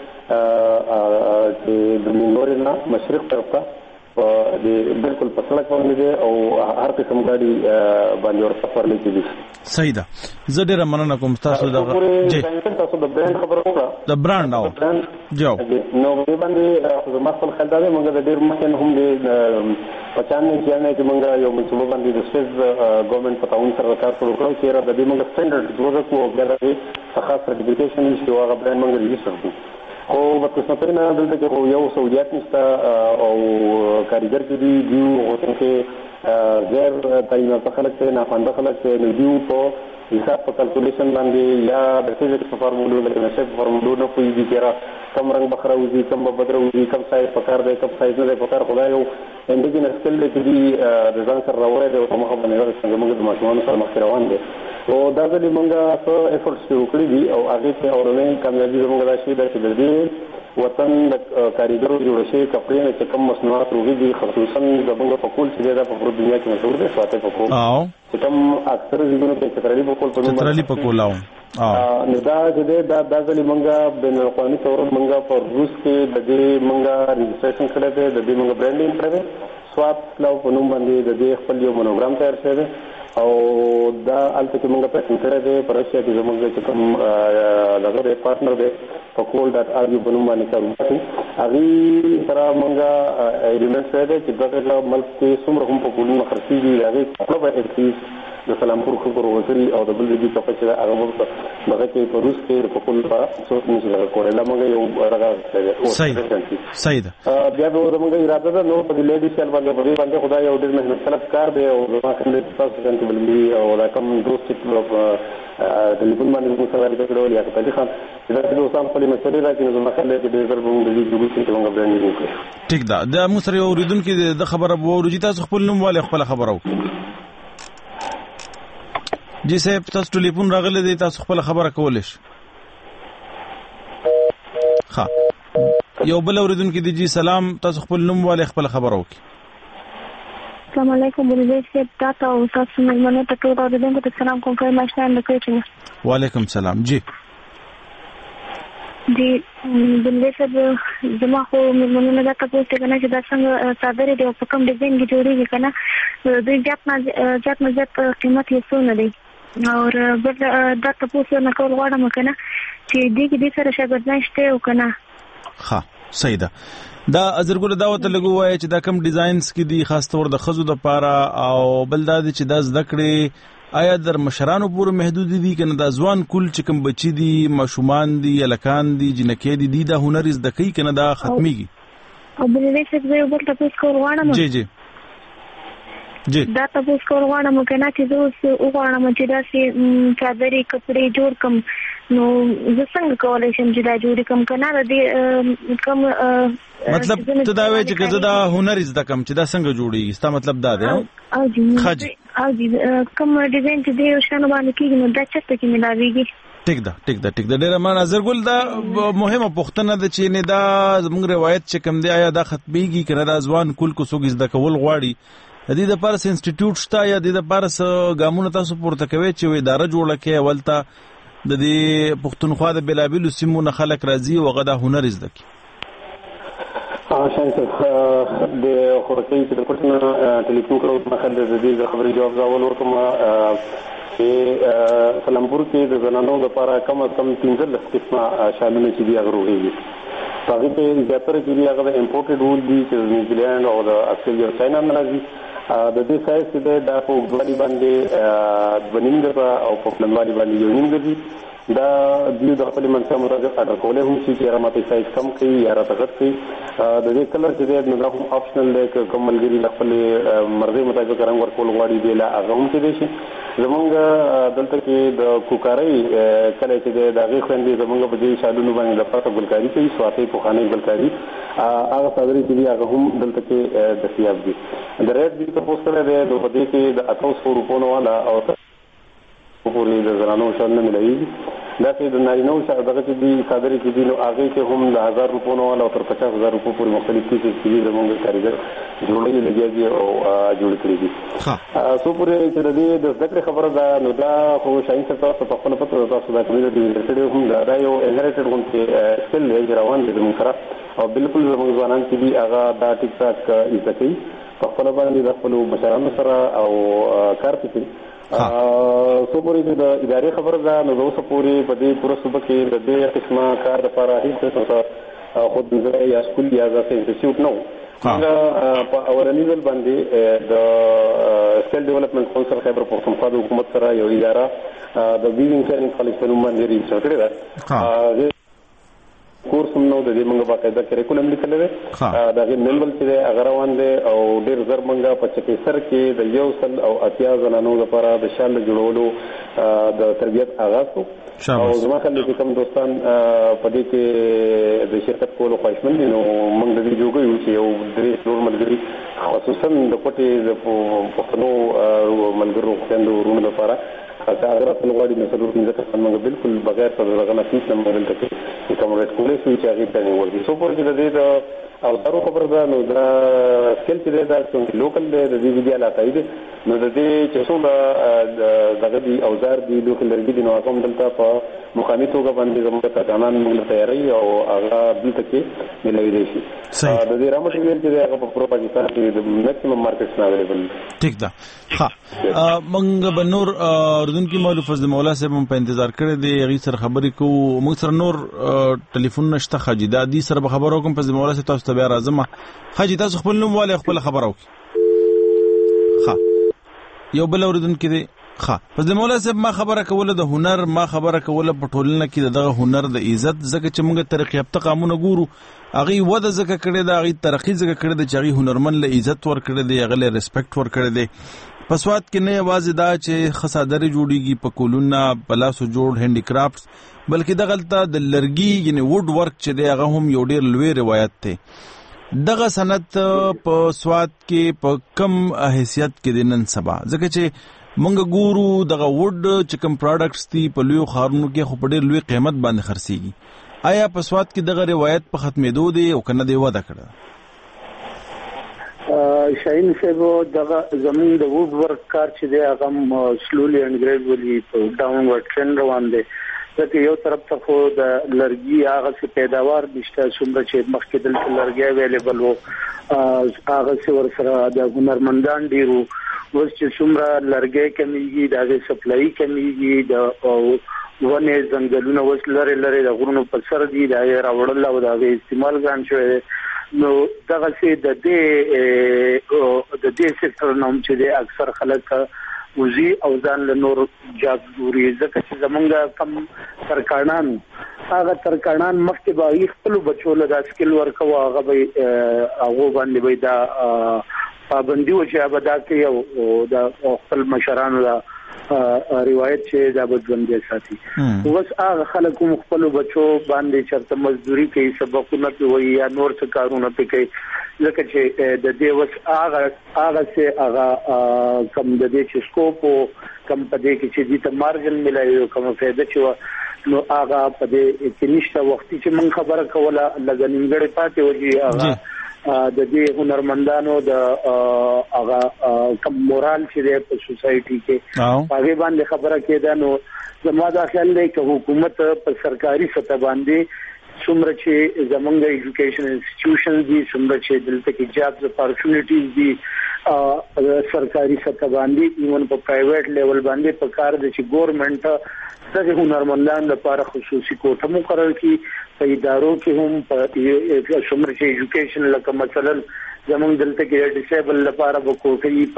S7: چې د مینګورې نه مشرق طرف ته بالکل په سړک باندې دی او هر قسم ګاډي باندې ورته سفر لیکي.
S1: صحیح ده. زه ډېره مننه کوم تاسو دغه جی
S7: تاسو د برانډ خبره وکړه
S1: د برانډ او جو
S7: نو په باندې زما خپل خیال دا دی موږ د ډېر مخکې هم د پچانې چې چې موږ یو منصوبه باندې د سټیټ ګورنمنټ په تعاون سره کار کړو چې را د دې موږ سټانډرډ جوړ کړو او بیا د خاص سرټیفیکیشن چې هغه برانډ موږ ريجستر کړو. خو بدقسمتۍ نه دلته کې یو سہولیات نشته او کاریګر چې دي دیو غوښتل کې غیر تعیناته خلک ته ناخوانده خلک ته نو دیو په حساب په کلکولیشن باندې یا د فزیکس په فارمولو لکه نشي په فارمولو نه پوهېږي چې را کم رنګ بخره وځي کم به بدره وځي کم سایز پکار دی کم سایز نه دی پکار. خدای یو انډیجنس سکل دی چې دي د ځان سره راوړی دی او په مخه باندې څنګه موږ د ماشومانو سره مخکې روان دی او دا ځلې موږ څه ایفورټس پرې وکړي دي او هغې کې اورنۍ کامیابي زموږ دا شی ده چې د دې وطن د کاریګرو جوړ شوي کپړې نه چې کوم مصنوعات روغېږي خصوصا زموږ پکول چې دی دا په پوره دنیا کې مشهور دی سواتي پکول چې کوم اکثره ځایونو کې چترالي پکول په نوم
S1: چترالي پکول او
S7: نو دا چې دی دا دا ځلې موږ بین الاقوامي طور موږ په روس کې د دې موږ رجسټریشن کړی دی، د دې موږ برانډینګ کړی دی. سوات کلاو په نوم باندې د دې خپل یو مونوګرام تیار شوی دی او دا هلته کې موږ پیټنټ کړی دی. په رشیا کې زموږ چې کوم دغه دی پارټنر دی پکول ډاټ آر یو په نوم باندې کاروبار کوي هغې سره موږ اګریمنټ کړی دی چې دغه ملک کې څومره هم پکولونه خرڅېږي د هغې کپړه به ایټلیسټ د سلامپور خلکو روغتري او د بل د دې کپه چې ده هغه موږ دغه کې په روس کې د پکول په څوک نشي دغه کولی دا موږ یو دغه
S1: صحیح ده.
S7: بیا به زموږ اراده ده نو په دې لیډي سیل باندې په دې باندې خدای یو ډېر محنت طلب کار دی او زما خیال دی تاسو ځان کې بلګي او دا کوم دوست چې ټلیفون باندې موږ سره اړیکه کړې لیاقت علي خان چې دا دوستان خپلې مشورې راکړي نو زما خیال دی چې ډېر ژر به موږ د دې جوړو چې موږ برانډینګ وکړو.
S1: ټیک ده. دا موږ سره یو اورېدونکي د خبره واورو چې تاسو خپل نوم والې خپله خبره وکړو. جی صاحب تاسو ټلیفون راغلی دی تاسو خپله خبره کولی شئ. ښه یو بل اورېدونکي دی. جی سلام تاسو خپل نوم والې خپله خبره وکړئ.
S11: السلام علیکم بلوزی صاحب تاسو او تاسو مېلمنو ته ټول اورېدونکو ته سلام کوم. کوم ماشین د کوچ نه
S1: وعلیکم سلام. جی
S11: جی بلوزی صاحب زما خو مېلمنو نه دا تاسو ته کنه چې دا څنګه صادرې دی او په کوم ډیزاین کې جوړېږي کنه دوی زیات نه زیات نه زیات قیمت یې څونه دی اور بل دا تاسو نه کول غواړم کنه چې دې کې دې سره شاګردان شته او کنه.
S1: ښه صحیح ده. دا ازرګل دا وته لګو وای چې دا کم ډیزاینز کې دي خاص طور د خزو د پاره او بل دا چې دا زده کړې آیا در مشرانو پورې محدود دي کنه دا ځوان کل چې کوم بچی دي ماشومان دي الکان دي جنکې دي د هنر زده کوي کنه دا ختميږي؟
S11: او بلې څه زه یو بل تاسو کول غواړم.
S1: جی جی جی
S11: دا تاسو کول غواړم کنه چې زه اوس وغواړم چې دا سي چادرې کپڑے جوړ کم نو زه څنګه کولای شم چې دا جوړ کم کنه د کم
S1: مطلب ته دا وایي چې دا هنر زده کم چې دا څنګه جوړیږي ستا مطلب دا دی؟
S11: او جی او جی کوم ډیزاین چې دی شنو باندې کېږي نو دا چېرته کې ملاويږي؟
S1: ټیک ده ټیک ده ټیک ده ډیره ما نظر ګل دا مهمه پوښتنه ده چې نه دا زموږ روایت چې کوم دی آیا دا ختميږي کنه دا ځوان کل کو سوګ زده کول غواړي د دې لپاره انسټیټیوټ شته یا د دې لپاره ګامونه تاسو پورته کوي چې اداره جوړه کې اولته د دې پښتونخوا د بلابل سیمو نه خلک راځي او غدا هنر زده کوي؟
S7: شاید د خورکې چې د پټنه ټلیفون کړو مخه د دې خبرې جواب راول ورکوم چې سلامپور کې د زنانو لپاره کم از کم پنځه لس قسمه شامل چې دی غوړېږي. هغه په زیاتره کې دی هغه امپورټډ وول دي چې نیوزیلند او د استرالیا او چاینا نه راځي. د دې سایز چې دا په وګړي باندې بنینګ او په پلانوالي باندې یو نیم دی. دا دیو د خپل منځه مراد اډر کولای هم چې راماتې سایز کم کوي یا راټغت کوي. د دې کلر چې دی نو هم آپشنل دی که کوم ملګری خپل مرزي مطابق رنگ ورکول غواړي دی لا هغه هم چې دی. زمونږ دلته کې د کوکارۍ کله چې د هغې خویندې زمونږ په دې شالونو باندې د پاته ګلکاري کوي سواتۍ پخوانۍ ګلکاري هغه صادرې چې دي هغه هم دلته کې دستیاب دي. د ریټ دې تپوس کړی دی نو په دې کې د اتو سو روپو نه والا او پورې د زنانو شال نه ملایږي. داسې د نارینهو دغه چې دي صادرې چې دي نو هغې کې هم د هزار روپو نه والا او تر پچاس هزار روپو پورې مختلف پیسې چې دي زمونږ کاریګر جوړې لګیا دي او جوړې کړي دي. څو پورې چې د دې د زده کړې خبره ده نو دا خو شاهین صاحب تاسو په خپله پته تاسو دا کمیونټي یونیورسټي هم دا یو انهریټډ غونډې سکل دی چې روان دی زموږ سره او بالکل زموږ ځوانان چې دي هغه دا ټیک ټاک زده کوي په خپله باندې د خپلو مشرانو سره او کار کوي. څو پورې چې د ادارې خبره ده نو زه اوسه پورې په دې پوره صوبه کې د دې قسمه کار دپاره هېڅ قسمه خودنظرۍ یا سکول یا داسې انسټیټیوټ نه و. موږ په اولني ځل باندې د سکل ډیولپمنټ کونسل خیبر پښتونخوا د حکومت سره یو اداره د ویوینګ ټریننګ کالج په نوم باندې رجسټر کړې ده. کورس هم نو د دې موږ باقاعده کریکولم لیکلی دی. د هغې مینول چې دی هغه روان دی او ډېر زر موږ په چپېسر کې د یو سل او اتیا زنانو لپاره د شال د جوړولو د تربیت آغاز کړو او زما خیال دی چې کوم دوستان په دې کې د شرکت کولو خواهشمند دي نو موږ د دې جوګه یو چې یو درې څلور ملګري خصوصا د کوټې د پښتنو ملګرو خویندو ورونو لپاره اگر خپل غواړي نو څلور پنځه کسان موږ بالکل بغیر څه دغه نه فیس نه موږ دلته کې کومریټ کولای شو چې هغې ته ورځي. څو پورې چې د دې د اوزارو خبره ده نو دا سکل چې دی دا څومره لوکل دی د دې ویډیا علاقایي دی نو د دې چې څومره دغه دي اوزار دي لوکل لرګي دي نو هغه هم دلته په مقامي توګه باندې زموږ کارګران موږ له تیاروي او هغه دلته کې ملولی شي. د دې را مټریل چې دی هغه په پوره پاکستان کې د میکسیمم مارکیټس نه اویلیبل دی.
S1: ټیک ده. ښه موږ به نور اردونکي مولوي فضل مولا صاحب هم په انتظار کړی دی هغې سره خبرې کوو. موږ سره نور ټلیفون نشته حاجي دا دې سره به خبره وکړم فضل مولا صاحب تاسو ته بیا راځم. حاجي تاسو خپل نوم والي خپله خبره وکړي. ښه یو بل اورېدونکی دی. ښه فضل مولا صاحب ما خبره کوله د هنر ما خبره کوله په ټولنه کې دغه هنر د عزت ځکه چې موږ ترقي یافته قامونه ګورو هغې وده ځکه کړې ده هغې ترقي ځکه کړې ده چې هغې هنرمند له عزت ورکړی دی هغه له ریسپیکټ ورکړی دی. په سوات کې نه یوازې دا چې ښه صادرې جوړېږي په کولونه په لاسو جوړ هینډي کرافټس بلکې دغلته د لرګي یعنې ووډ ورک چې دی هغه هم یو ډېر لوی روایت دی. دغه صنعت په سوات کې په کم حیثیت کې دی نن سبا ځکه چې موږ ګورو دغه ووډ چې کوم پراډکټس دي په لویو ښارونو کې خو په ډېر لوی قیمت باندې خرڅېږي. آیا په سوات کې دغه روایت په ختمېدو دی او که نه دی وده کړه؟
S8: شاهین صاحب دغه زمونږ د ووډ ورک کار چې دی هغه سلولي اینډ ګریجولي په ډاونورډ ټرینډ روان دی ځکه یو طرف ته خو د لرګي هغسې پیداوار نشته څومره چې مخکې دلته لرګي اویلیبل و هغسې ورسره د هنرمندان ډېر وو. اوس چې څومره لرګی کمیږي د هغې سپلایي کمیږي د ونې ځنګلونه اوس لرې لرې د غرونو په سر دي د هغې راوړل او د هغې استعمال ګران شوی دی نو دغسې د دې د دې سیکټر نه هم چې دی اکثر خلک وزي او ځان له نور جاګوري ځکه چې زمونږ کم سرکاران هغه سرکاران مخکې به خپل بچو له د سکل ورکو هغه به هغه باندې به دا پابندي و چې ابدا کوي او د خپل مشرانو دا روایت چې دا بدوندې ساتي اوس هغه خلک خپل بچو باندې چرته مزدوري کوي سبقونه کوي یا نور څه کارونه کوي لکه چې د دې وس هغه هغه څه هغه کم د دې چې سکوپ کم پدې کې چې دې ته مارجن ملایو کوم فائدہ چې نو هغه پدې کې نشته وخت چې من خبره کوله لګنګړې پاتې وږي هغه د دې هنرمندانو د هغه کم مورال چې په سوسايټي کې هغه باندې خبره کېده نو زما دا خیال دی چې حکومت په سرکاري سطح باندې څومره چې زمونږ ایجوکیشن انسټیټیوشنز دي څومره چې دلته کې جابز اپورچونټیز دي سرکاري سطح باندې ایون په پرایویټ لیول باندې په کار د چې ګورنمنت د هنرمندانو لپاره خصوصي کوټه مقرر کړي په ادارو کې هم په څومره چې ایجوکیشن لکه مثلا زمونږ دلته کې ډیسیبل لپاره به کوټې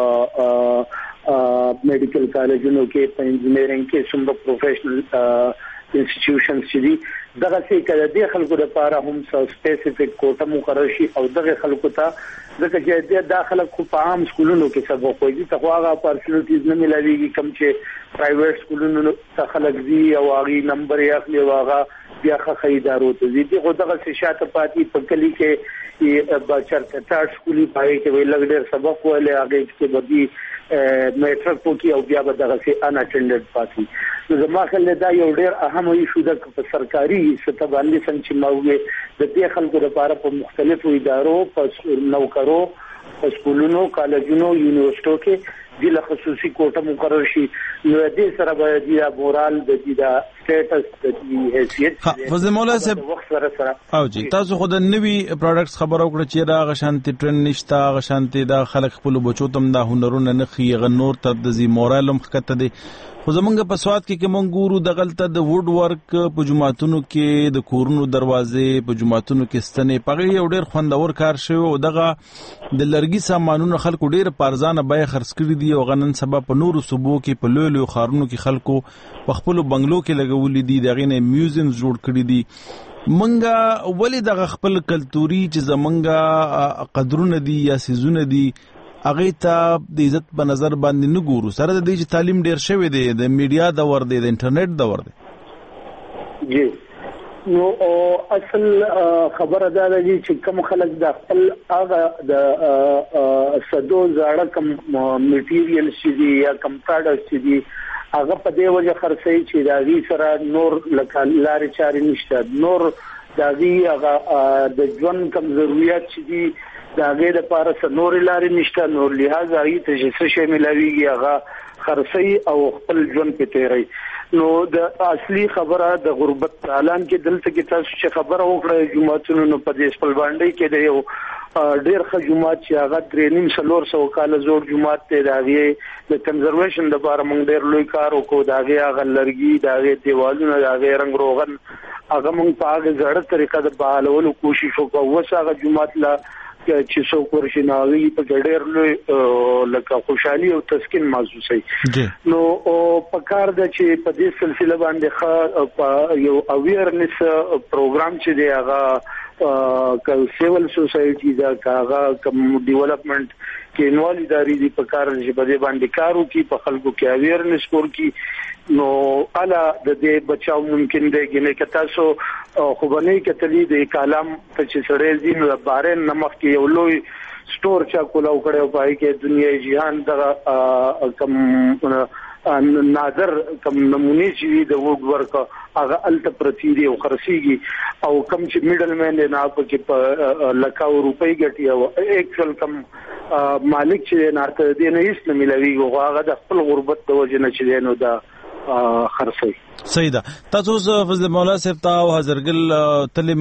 S8: په میډیکل کالجونو کې په انجینرینګ کې څومره پروفیشنل انسټیټیوشنز چې دي دغه څه کړه د خلکو لپاره هم سپیسیفیک کوټه مقرر شي او دغه خلکو ته ځکه چې د داخله کو په عام سکولونو کې سبق کوي ته هغه اپورچونټیز نه ملایوي کوم چې پرایویټ سکولونو ته خلک دي او هغه نمبر یې اخلي واغه بیا خه ادارو ته دي دغه څه شاته پاتې په کلی کې بچرته تاج سکولي پای کې ویل ډېر سبق ولې هغه کې بدی میټرک پوکي او بیا به دغه سي ان اټینډډ پاتې نو زما خل دا یو ډېر اهم ایشو ده په سرکاري سطح باندې څنګه چې موږ د دې خلکو لپاره په مختلفو ادارو په نوکرو په سکولونو کالجونو یونیورسيټو کې د خصوصي کوټه مقرر شي نو دې سره به د مورال د د سټیټس د حیثیت
S1: فضل مولا صاحب
S8: وخت سره سره
S1: او جی تاسو خو د نوي پروډکټس خبرو کړ چې دا غشانتي ټرند نشتا غشانتي دا خلک خپل بچو تم دا هنرونه نه خي غنور تر د زی مورالم خکته دي خو زمونږ په سواد کې کوم ګورو د غلطه د وډ ورک په جماعتونو کې د کورونو دروازې په جماعتونو کې ستنې پغې یو ډېر خوندور کار شوی او دغه د لرګي سامانونو خلکو ډېر پارزانه بای خرڅ کړي دي او غنن سبب په نورو صوبو کې په لوی لوی خارونو کې خلکو په خپل بنگلو کې لګولې دي دغه نه میوزیمز جوړ کړي دي منګه ولی دغه خپل کلتوري چې زمونږه قدرونه دي یا سيزونه دي هغه ته د عزت په نظر باندې نه ګورو سره د دې تعلیم ډیر شوی دی د میډیا د ور دی د انټرنیټ د ور دی
S8: جی نو اصل خبره دا ده چې کوم خلک د خپل هغه د صدو زړه کوم میټیریل چې دي یا کوم پروډکټ چې دي هغه په دې وجه خرڅي چې دا وی سره نور لکه لارې چارې نشته نور دا وی هغه د ژوند کوم ضرورت چې دي دا غي د پاره نور لارې نشته نور لہذا ای ته چې څه ملويږي هغه خرڅي او خپل ژوند په تیری نو د اصلي خبره د غربت اعلان کې دلته کې تاسو چې خبره وکړه جمعهتونو نو په دې خپل باندې کې د یو ډېر ښه جمعات چې هغه درې نیم څلور سو کال زوړ جمعات ته داغي د کنزرویشن لپاره موږ ډېر لوی کار وکړو داغي هغه لرګي داغي دیوالونه داغي رنگ روغن هغه موږ په هغه زړه طریقه د بحالولو کوشش وکړو وسه جمعات لا چې څو ورشناوي په ګډیر لوی لکه خوشحالي او تسکین محسوسي نو په کار د چې په دې سلسله باندې یو اویرنس پروګرام چې دی هغه کل سیول سوسایټي دا هغه کوم ډیولپمنٹ کې انوالي داري دي په کار چې په دې باندې کارو کې په خلکو کې اویرنس کور کې نو الا د دې بچاو ممکن دی ګنې کتا سو خو باندې کتلی د کلام په چې سره دي نو بارن نمخ کې یو لوی سٹور چا کولاو کړو پای کې دنیا جهان د کم نادر کم نمونه چې د وډ ورک هغه الته پرتی دی او خرسيږي او کم چې میډل مین نه په کې په لکاو روپۍ ګټي او اکچوال کم مالک چې نه ته دی نه هیڅ نه ملوي هغه د خپل غربت د وجه نه چې نو دا خرڅي
S1: سیدا تاسو فضل مولا صاحب تا او حضرګل تلم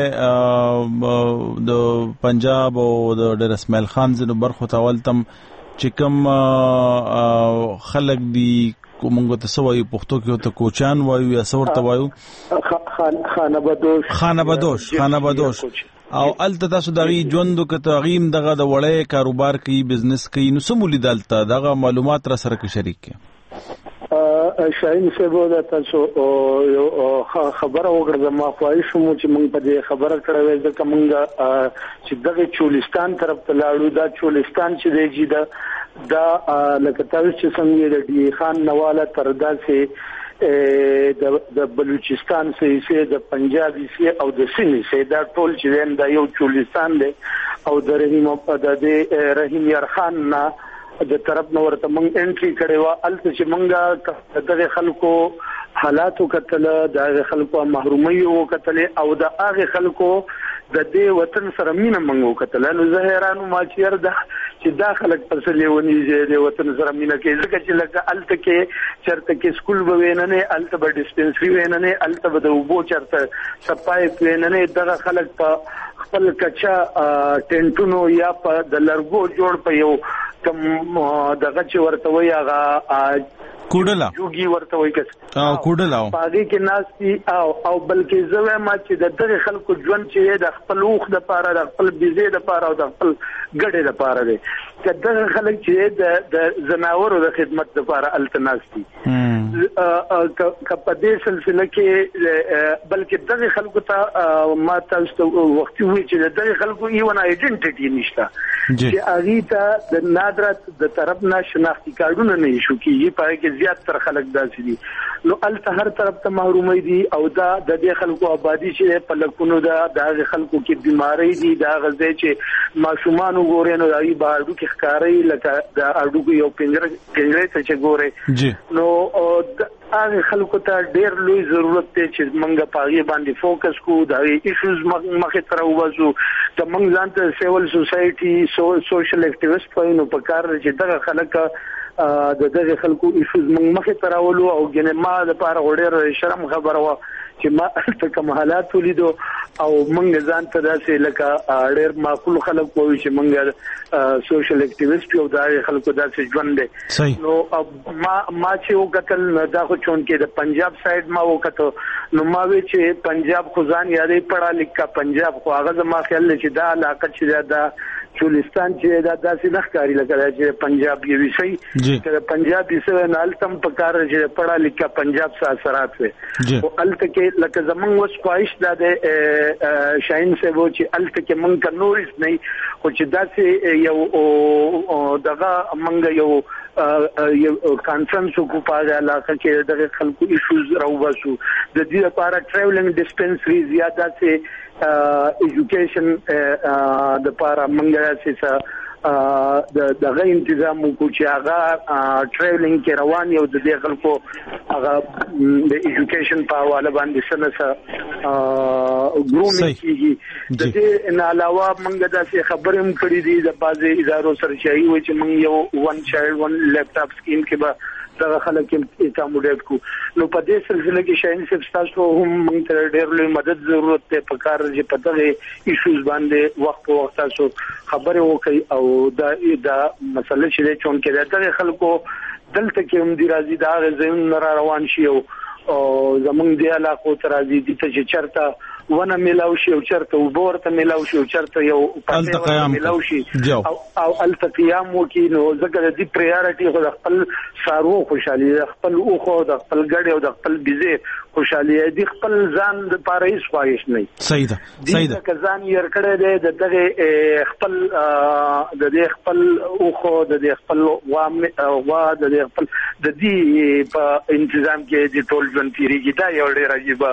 S1: د پنجاب او د ډیر اسماعیل خان زنه برخو تاولتم چې کوم خلک دی کومګه ته سوي پښتو کې ته کوچان وایو یا سور ته وایو
S8: خانه بدوش
S1: خانه بدوش خانه بدوش او الته تاسو دغه ژوندو کته غیم دغه د وړې کاروبار کوي بزنس کوي نو سمولي دالته دغه معلومات را سره کې شریک
S8: کې شاین سبو دا تاسو یو خبره وګرځم ما خواهش مو چې موږ په دې خبره کړو چې کومه چې دغه چولستان طرف ته لاړو دا چولستان چې دی دا دا لکه تاسو چې څنګه د ډی خان نواله تر داسې د د بلوچستان سه د پنجابي سه او د سیمې سه دا ټول چې دا یو چولستان دی او د رحیم د رحیم یار خان نه د طرف نو ورته مونږ انټری کړې و الته چې مونږه دغه خلکو حالاتو کتل د خلکو محرومي او کتل او د هغه خلکو د دې وطن سره مینه مونږ کتل نو زهرانو ما چیر د چې داخلك پر لیونی د وطن سره مینه کې ځکه چې لکه الته کې چرته کې سکول ویننه الته به ډیسپنسري ویننه الته به د وبو چرته صفای ویننه دغه خلک په خپل کچا ټینټونو یا په د لرګو جوړ په یو کوم دغه چې ورته وي هغه
S1: کوډلا
S8: جوګي ورته وي کس
S1: او کوډلا
S8: پاګي کې ناسي او او بلکې زوی ما چې د دغه خلکو ژوند چې د خپل اوخ د پاره د خپل بيزي د پاره او د خپل ګډه د پاره دي کله خلک چې د د زناورو د خدمت د پاره التناسي کپا دې سلسله کې بلکې دغه خلکو ته ما تاسو وخت وی چې دغه خلکو ایون ایډنټیټي نشته چې اغه ته د نادرت د طرف نه شناختی کارډونه نه شو کیږي پای کې زیات تر خلک داسې دي نو الته هر طرف ته محرومي دي او دا د دې خلکو آبادی چې په لکونو دا د خلکو کې بیماری دي دا غزه چې ماشومان وګوري نو دایي باډو کې ښکاري لکه د اډو یو پنجره پنجره ته چې ګوره نو هغه خلکو ته ډېر لوی ضرورت دی چې موږ په هغه باندې فوکس کوو دا ایشوز مخه تر وځو ته موږ ځان ته سیول سوسايټي سوشل اکټیویسټ پاینو په کار چې دغه خلک د دغه خلکو ایشوز موږ مخه تر اولو او ګنې ما د پاره وړر شرم خبره و چې ما ته کوم حالات ولیدو او موږ ځان ته داسې لکه ډېر معقول خلک وایي چې موږ سوشل اکټیویسټ یو دغه خلکو داسې ژوند دي نو ما ما چې وکتل دا خو چون کې د پنجاب سایډ ما وکړو نو ما وی چې پنجاب خو ځان یادې پڑھا لیکا پنجاب خو هغه ما خیال چې دا علاقه چې دا چولستان چې دا داسې نخکاری لکه چې پنجاب یې وسی چې پنجاب یې سره نالتم په کار چې پڑھا لیکا پنجاب سره اثرات وي او الته کې لکه زمونږ وس خواهش دا د شاهین صاحب چې الته کې مونږ کا نورس نه خو چې داسې یو دغه مونږ یو یو کانفرنس کو پاره علاقه کې دغه خلکو ایشوز راوځو د دې لپاره ټریولینګ ډیسپنسری زیاده سي ایجوکیشن د لپاره منګه سي د دغه تنظیم کو چې هغه ټریولینګ کې روان یو د دې خلکو هغه د ایجوکیشن په حواله باندې سنسه ګرومینګ کیږي د دې نه علاوه موږ داسې خبرې هم کړې دي د بازي ادارو سره شایي و چې موږ یو ون چایلډ ون لیپټاپ سکیم کې به دا خلک اکاموډیټ کو نو په دې سلسله کې شاین صاحب تاسو هم موږ ته ډېر لوی مدد ضرورت دی په کار چې په دغه ایشوز باندې وخت په وخت تاسو خبرې وکړي او دا دا مسله چې چون کې دغه خلکو دلته کې هم دی راځي دا غزين را روان شي او زمونږ دی علاقو ته راځي د چې چرته ونه ملاو شي او چرته وبورته ملاو شي او چرته یو پاتې ملاو شي او او التقیام وکي نو ځکه د دې پریارټي خو د خپل سارو خوشالي د خپل اوخو د خپل ګډي او د خپل بيزي خوشالي د خپل ځان د پاره هیڅ خواهش نه
S1: صحیح ده صحیح ده
S8: د ځان یې کړه د دغه خپل د دې خپل اوخو د دې خپل وام وا د دې خپل د دې په تنظیم کې د ټول ژوند تیریږي دا یو ډیر عجیب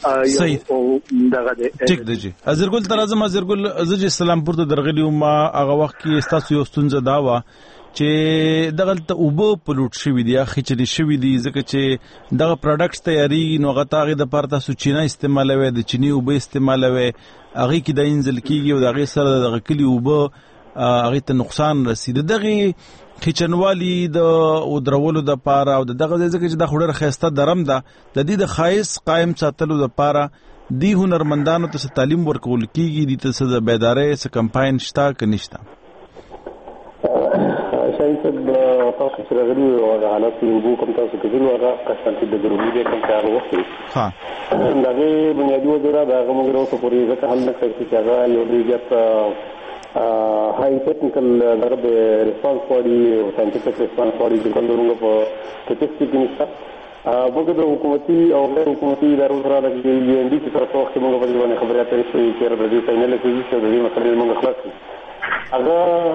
S1: صحیح
S8: دغه دی
S1: ټیک دی جی ازرګل ترازم ازرګل زج اسلام پور ته درغلی ما هغه وخت کې تاسو یو ستونزه دا و چې دغه ته وبو پلوټ شوی دی اخی چې شوی دی ځکه چې دغه پروډکټس تیاری نو غتاغه د پاره تاسو چینه استعمالوي د چینی وبو استعمالوي هغه کې د انزل کیږي او دغه سره دغه کلی وبو هغه ته نقصان رسید دغه خچنوالی د او درولو د پاره او دغه ځکه چې د خړه خيسته درم ده د دې د خایس قائم ساتلو د پاره دی هنرمندانو ته تعلیم ورکول کیږي د څه د بیدارۍ څخه کمپاین شتا ک نشتا
S7: شاید تاسو سره غوړي او حالات یو کوم تاسو کې نو هغه کسان چې د ګرومي د کوم کار وکړي
S1: ها
S7: دغه بنیادی وزرا دغه موږ وروسته پورې ځکه حل نه کړی چې هغه یو ډېر هاي ټیکنیکل دغه ریسپانس غواړي او ساينټیفیک ریسپانس غواړي چې کوم موږ په ټیکسټ کې نشته موږ د حکومتي او غیر حکومتي ادارو سره د یو ان ډي سره په وخت کې موږ باندې خبرې اترې شوې چې د دې فاینل کې چې د دې مسلې موږ خلاص کړو هغه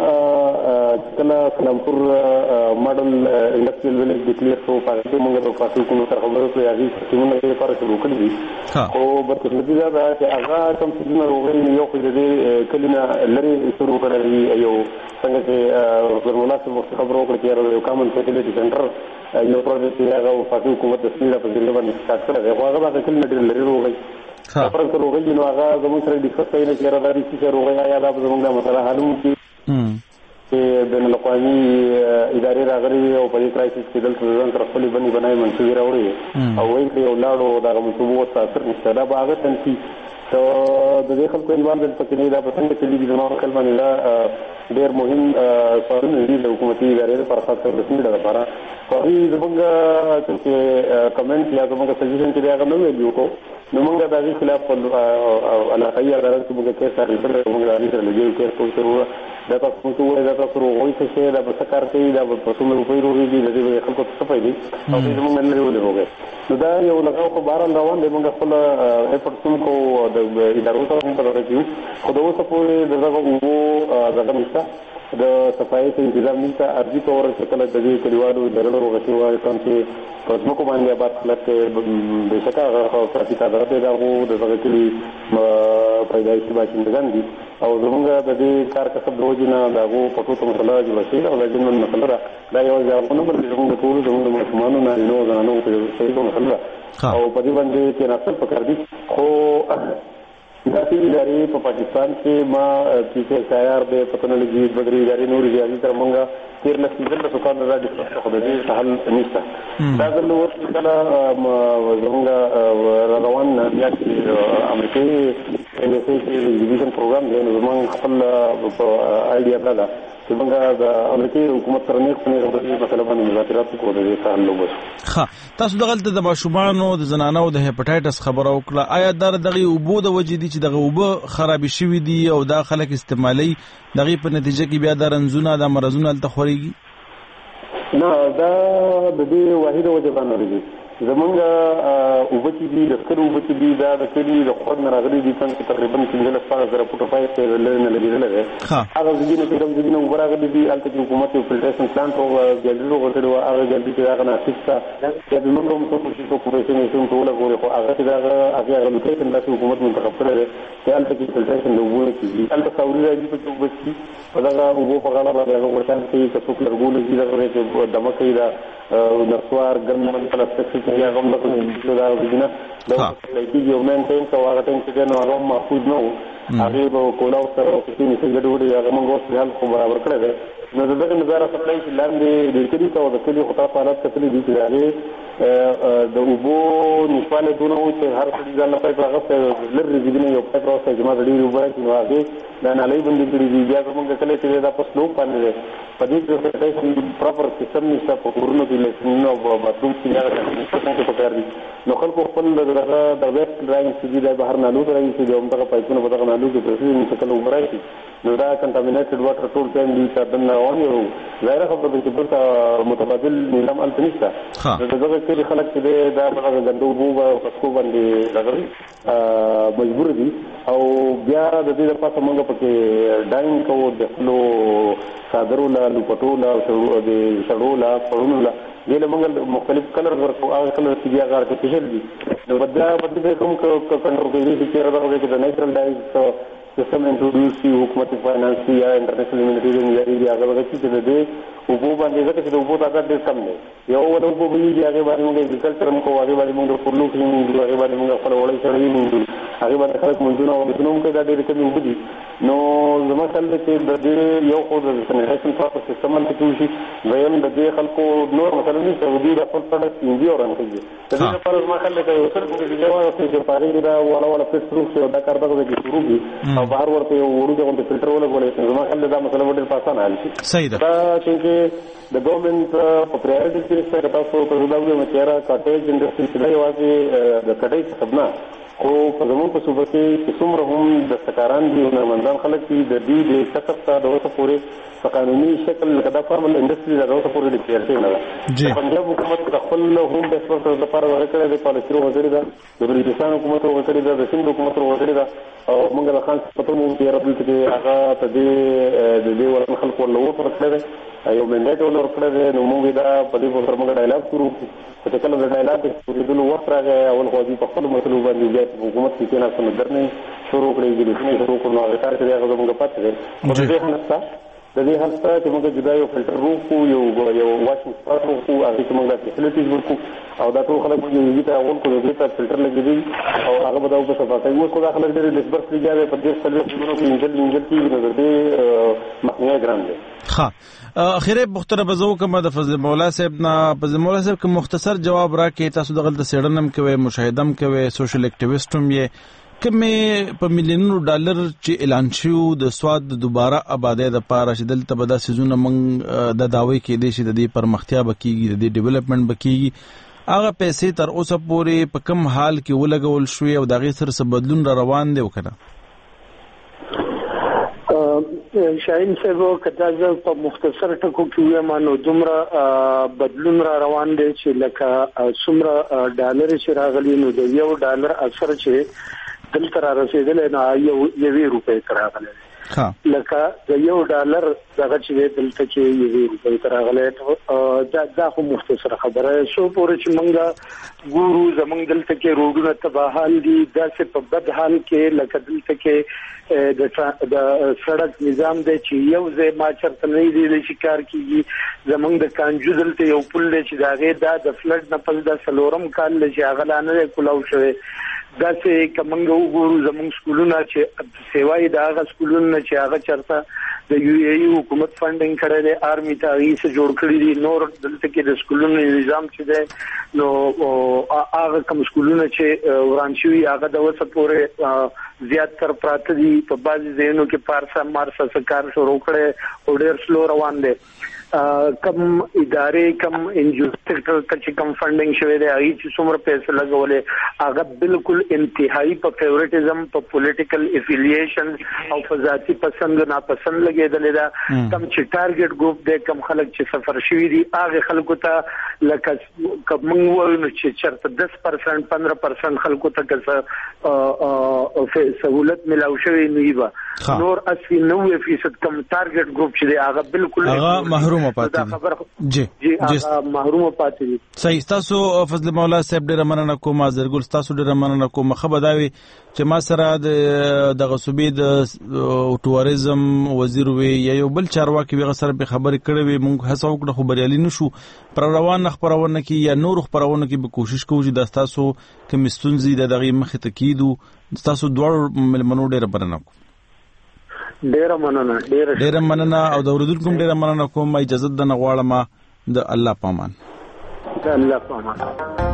S7: کله سلامپور ماډل انډستریال ویلیج ډیکلیئر شو په دې موږ د پاتې کوم سره خبرو کوي هغه چې موږ یې لپاره شروع کړی دي او بدقسمتي دا ده چې هغه کوم څه نه وګورئ یو خو دې کلینا لري شروع کړی یو څنګه چې ورمولا څه خبرو وکړي چې یو کامن فیسیلیټي سنټر یو پروجیکټ یې هغه پاتې کوم د سپیډ په ځای باندې سٹارټ کړی هغه هغه کلینا ډېر لري وګورئ خبره تر وګړي نو هغه زموږ سره ډیسکس کوي چې را داري چې وګړي یا دا زموږ د مسله حلوم کې چې بین الاقوامي ادارې راغلي او په دې کرایسس کې دلته ځان تر خپل باندې بنای منځوي راوړي او وایي چې ولاړو دا منصوبو تاثیر نشته دا به هغه تنسي ته د دې خلکو ایمان د پکې نه دا په څنګه چې دې زموږ کلمه نه ډېر مهم سوالونه دي د حکومتي ادارې لپاره خاصه رسمي لپاره خو زموږ چې کمنټ یا زموږ سجیشن چې هغه نو ویلو کو نو موږ د دې خلاف په علاقايي ادارو کې موږ کې سره سره موږ د دې سره لګي کې ټول ضرور دا تاسو ته وایي دا تاسو وایي چې دا به څه کار کوي دا به په څومره روپۍ وروړي د دې خلکو څه فائدې او دې موږ نه لرو لرو نو دا یو لګاو خو باران روان دی موږ خپل افورټ کوو د ادارو سره په اړه کې خو دا اوس په دغه وو دغه نشته د صفایي تنظیم نشته ارزي تور چې کله د دې کلیوالو درلو وغوښتي وایي کوم چې په موږ باندې آباد خلک به شکه هغه پرتی تا درته دا وو دغه کلی پیدایشي باشندگان دي او زمونږ د دې کار کسب روزنه دا وو په ټوټه مسله جوړ شي او د جنن مسله دا یو ځای په نوم باندې زمونږ ټول زمونږ مسلمانانو نه نو غنانو په صحیح مسله او په دې باندې چې ناصر پکړ دي خو دا چې لري په پاکستان کې ما چې سیار د پتنلګي بدري ادارې نور ریاضي تر مونږه تیر نه سیزل د سکان راځي خو د دې حل نشته دا د نور کله زمونږ روان بیا چې امریکایي انډستری کې ډیویژن پروګرام دی نو زمونږ خپل آیډیا دا چې موږ د امریکایي حکومت سره نه خپل د مسله باندې مذاکرات کوو د دې حل وبس
S1: ها تاسو دغه د ماشومانو د زنانو د هپاتایټس خبره وکړه آیا دا دغه اوبو د وجې دي چې دغه اوبو خراب شوي دي او دا خلک استعمالي دغه په نتیجه کې بیا د رنځونه د مرزونو التخوريږي
S7: نه دا د دې واحده وجه باندې دي زمونږ اوبه چې دي د سترو اوبه چې دي دا د کلي د خود نه راغلي دي څنګه تقریبا پنځه لس زره فوټه پای ته لرنه لګیدل دی هغه ځینې چې کوم ځینې اوبه راغلي دي هلته چې حکومت یو فلټریشن پلانټ او ګالري وغوښتل او هغه ګالري چې هغه ناقصه چې د موږ هم څه څه کوپریشن یې څنګه ټول غوړي خو هغه چې دا هغه لوکیشن د حکومت منتخب کړی دی چې هلته کې فلټریشن د اوبو کې هلته ساوري راځي په اوبه کې په دا اوبو په غاړه باندې هغه ورته کې چې څوک لرګول دي دا ورته دمه کوي دا نسوار ګرمن پلاستیک چې هغه هم د دا وینه دا لکه یو مینټین کا هغه ټینګ چې نو هغه محفوظ نه وو هغه په کولاو سره چې څه ګډوډي هغه موږ اوس حل خو برابر کړی دی نو دغه نظر سپلای چې لاندې د کلی ته د کلی خطا حالات کتلې دي چې هغه د اوبو نشواله دونه و چې هر څه ځان په هغه لري دې یو په پروسه چې ما ډېر وبای چې هغه دا نه لای باندې کړی دی بیا موږ کله چې دا په سلوک باندې په دې کې چې پراپر سیستم نشته په کورونو کې لسنو او باتروم کې هغه څه په کار دي نو خلکو خپل دغه د ویسټ ډراینګ چې د بهر نه لوګ راځي چې دغه پایپونو په دغه نه لوګ کې پرسي چې کله وبرای نو دا کنټامینیټډ واټر ټول ټایم دي چې دنه روان یو غیر خبره چې په متبادل نظام الته نشته دغه کې خلک چې دا په غندو بو او پسکو باندې لګوي مجبور دي او بیا د دې لپاره موږ پکې ډاین کوو د فلو صادرو لا لپټو لا شړو د شړو لا پړونو لا دله موږ مختلف کلر ورکو هغه کلر چې هغه ارتفیشل دي نو بدا بده کوم کنټرول کوي چې راغلی چې د نیچرل ډایز سیستم انټروډیوس کی حکومت فاینانس یا انټرنیشنل هیومانیټیرین یا هغه هغه چې د دې وګو باندې ځکه چې د وګو تعداد ډېر کم دی یو د وګو بلی دی هغه باندې موږ اګریکلچر هم کوو هغه باندې موږ فورلو کوو هغه باندې موږ خپل وړي سره موږ هغه باندې خلک منځونه او منځونه کې دا ډېر کمی وبدي نو زما خیال دی چې د دې یو خو د سنیټیشن پروسس سیستم باندې کې وشي ویم د دې خلکو نور مثلا نه سعودي د خپل پروډکټ انډي اورن کوي د دې لپاره زما خیال دی چې سر کې د جواب چې پاره دا ولا ولا فلټر شو دا کار دغه کې شروع دي او بهر ورته یو وړو د فلټر ولا غوړي زما خیال دی دا مسله ډېر پاسانه حل شي
S1: صحیح ده
S7: دا چې د ګورنمنت په پرایورټي کې څنګه تاسو په دغه ډول مچره کاټیج انډستری کې دا یوازې د کټای څخه او په زموږ په صوبه کې چې څومره هم د سکاران دي او نرمندان خلک دي د دې د کسب ته د اوسه پورې په قانوني شکل لکه دا فارمل انډستری د اوسه پورې د پیرته نه ده پنجاب حکومت د خپل هم د سپورټ لپاره ورکړی د پالیسي وزیر ده د بلوچستان حکومت ورکړی ده د سند حکومت ورکړی ده او موږ د خان په مو کې راځي چې هغه ته د دې ورن خلکو له وو ورکړی ده یو منډیټ ورکړی ده نو موږ دا په دې په سره موږ ډایلاګ شروع چې کله د ډایلاګ شروع د وخت راغی اول خو دې په خپل مسلو باندې بیا حکومت کې نه څه درنه شروع کړی دي چې شروع کړو هغه کار چې هغه موږ پاتې دي په دې هنستا د دې هنستا چې موږ جدا یو فلټر روکو یو یو واشنګ سپاټ روکو هغه چې موږ د فیسیلیټیز ورکو او دا ټول خلک موږ یو ځای اول کو دې ته فلټر لګیږي او هغه به دا په صفاقي اوس خو دا خلک ډېر ډیسبرس لګیږي په دې سره چې موږ انجل انجل کې نظر دې مخنیه ګرام دي
S1: ها اخیره مختره بزو کوم د فضل مولا صاحب نه فضل مولا صاحب کوم مختصر جواب راکې تاسو دغه د سیډنم کوي مشاهدم کوي سوشل اکټیویسټم یې کومه په میلیونونو ډالر چې اعلان شو د سواد دوباره آبادی د پاره چې دلته به دا سيزونه موږ د داوی کې دي چې د دې پرمختیا بکیږي د دې ډیولپمنٹ بکیږي هغه پیسې تر اوسه پورې په کم حال کې ولګول شوې او دغه سره څه بدلون را روان دی وکړه
S8: شاهین صاحب کدا زه په مختصر ټکو کې وایم نو دومره بدلون را روان دي چې لکه څومره ډالر چې راغلي نو د یو ډالر اثر چې دلته را رسیدل نه یو یوې روپۍ راغلي لکه د یو ډالر دغه چې دلته کې یوې روپۍ راغلي دا دا خو مختصر خبره شو پورې چې مونږه ګورو زمونږ دلته کې روډونه تباهال دي دا چې په بد حال کې لکه دلته کې د د سړک نظام دی چې یو ځای ما چرته نه دی د شکار کیږي زمونږ د کانجو دلته یو پل دی چې دا غي دا د فلډ نه پس د سلورم کال چې هغه لانه کولاو شوی دا چې کومنګ وګورو زمونږ سکولونه چې سیوای دا هغه سکولونه چې هغه چرته د یو ای حکومت فندینګ کړی دی آرمی ته یې څه جوړ کړی دي نور دلته کې د سکولونو نظام چې دی نو هغه کوم سکولونه چې وران شوي هغه د وسه پورې زیات تر پراته دي په بعضي ځایونو کې پارسا مارسا سکار شروع کړي او ډېر سلو روان دي کم ادارې کم انجو سیکټر ته چې کم فندینګ شوی دی هغه چې څومره پیسې لګولې هغه بالکل انتهایی په فیورټیزم په پولیټیکل افیلیشن او په ذاتی پسند ناپسند لګیدل دا کم چې ټارګټ ګروپ دی کم خلک چې سفر شوی دي هغه خلکو ته لکه کوم وایو چې چرته دس پرسنټ پندرہ پرسنټ خلکو ته که سہولت ملاو شوی نه وي نور اسی نوے فیصد کم ټارګټ ګروپ چې دی هغه بالکل
S1: هغه محروم پاتې جی
S8: جی هغه محروم پاتې
S1: صحیح تاسو فضل مولا صاحب ډیر مننه کوم زرګل تاسو ډیر مننه کوم خبرداوي چې ما سره د دغه صوبې د ټوریزم وزیر وی یو بل چارواکي وغه سره به خبرې کړې وي موږ هڅه وکړو خو بریالي نشو پر روان خبرونه کې یا نور خبرونه کې به کوشش کوو چې د تاسو کوم ستونزې د دغه مخ ته کیدو تاسو دوه ملمنو ډیر مننه کوم
S8: ډیر مننه ډیر
S1: ډیر مننه او د اوریدونکو ډیر مننه کوم اجازه د نغواړم د الله پامان
S8: د الله پامان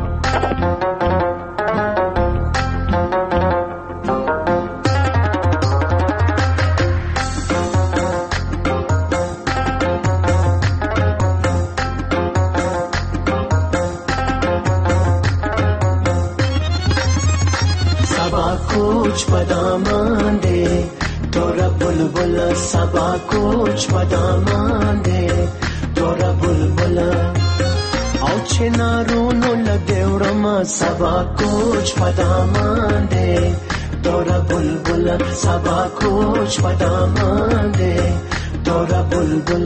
S12: सबा कुछ बदामान दे तोरा बुलबुल सबा कुछ बदामान दे तोरा बुलबुल او چنارونو لګورما सबा कुछ बदामान दे तोरा बुलबुल सबा कुछ बदामान दे तोरा बुलबुल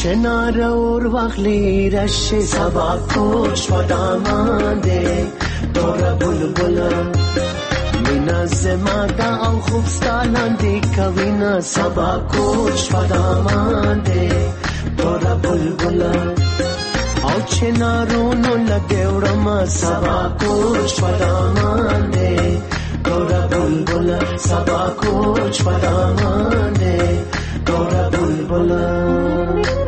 S12: چنار اور واخلی رش سبا کوچ پدامان دے دورا بلبلا مینا زمادا او خوب ستالان دی کوینا سبا کوچ پدامان دے دورا بلبلا او چنارونو لدیوڑما سبا کوچ پدامان دے دورا بلبلا سبا کوچ پدامان دے دورا بلبلا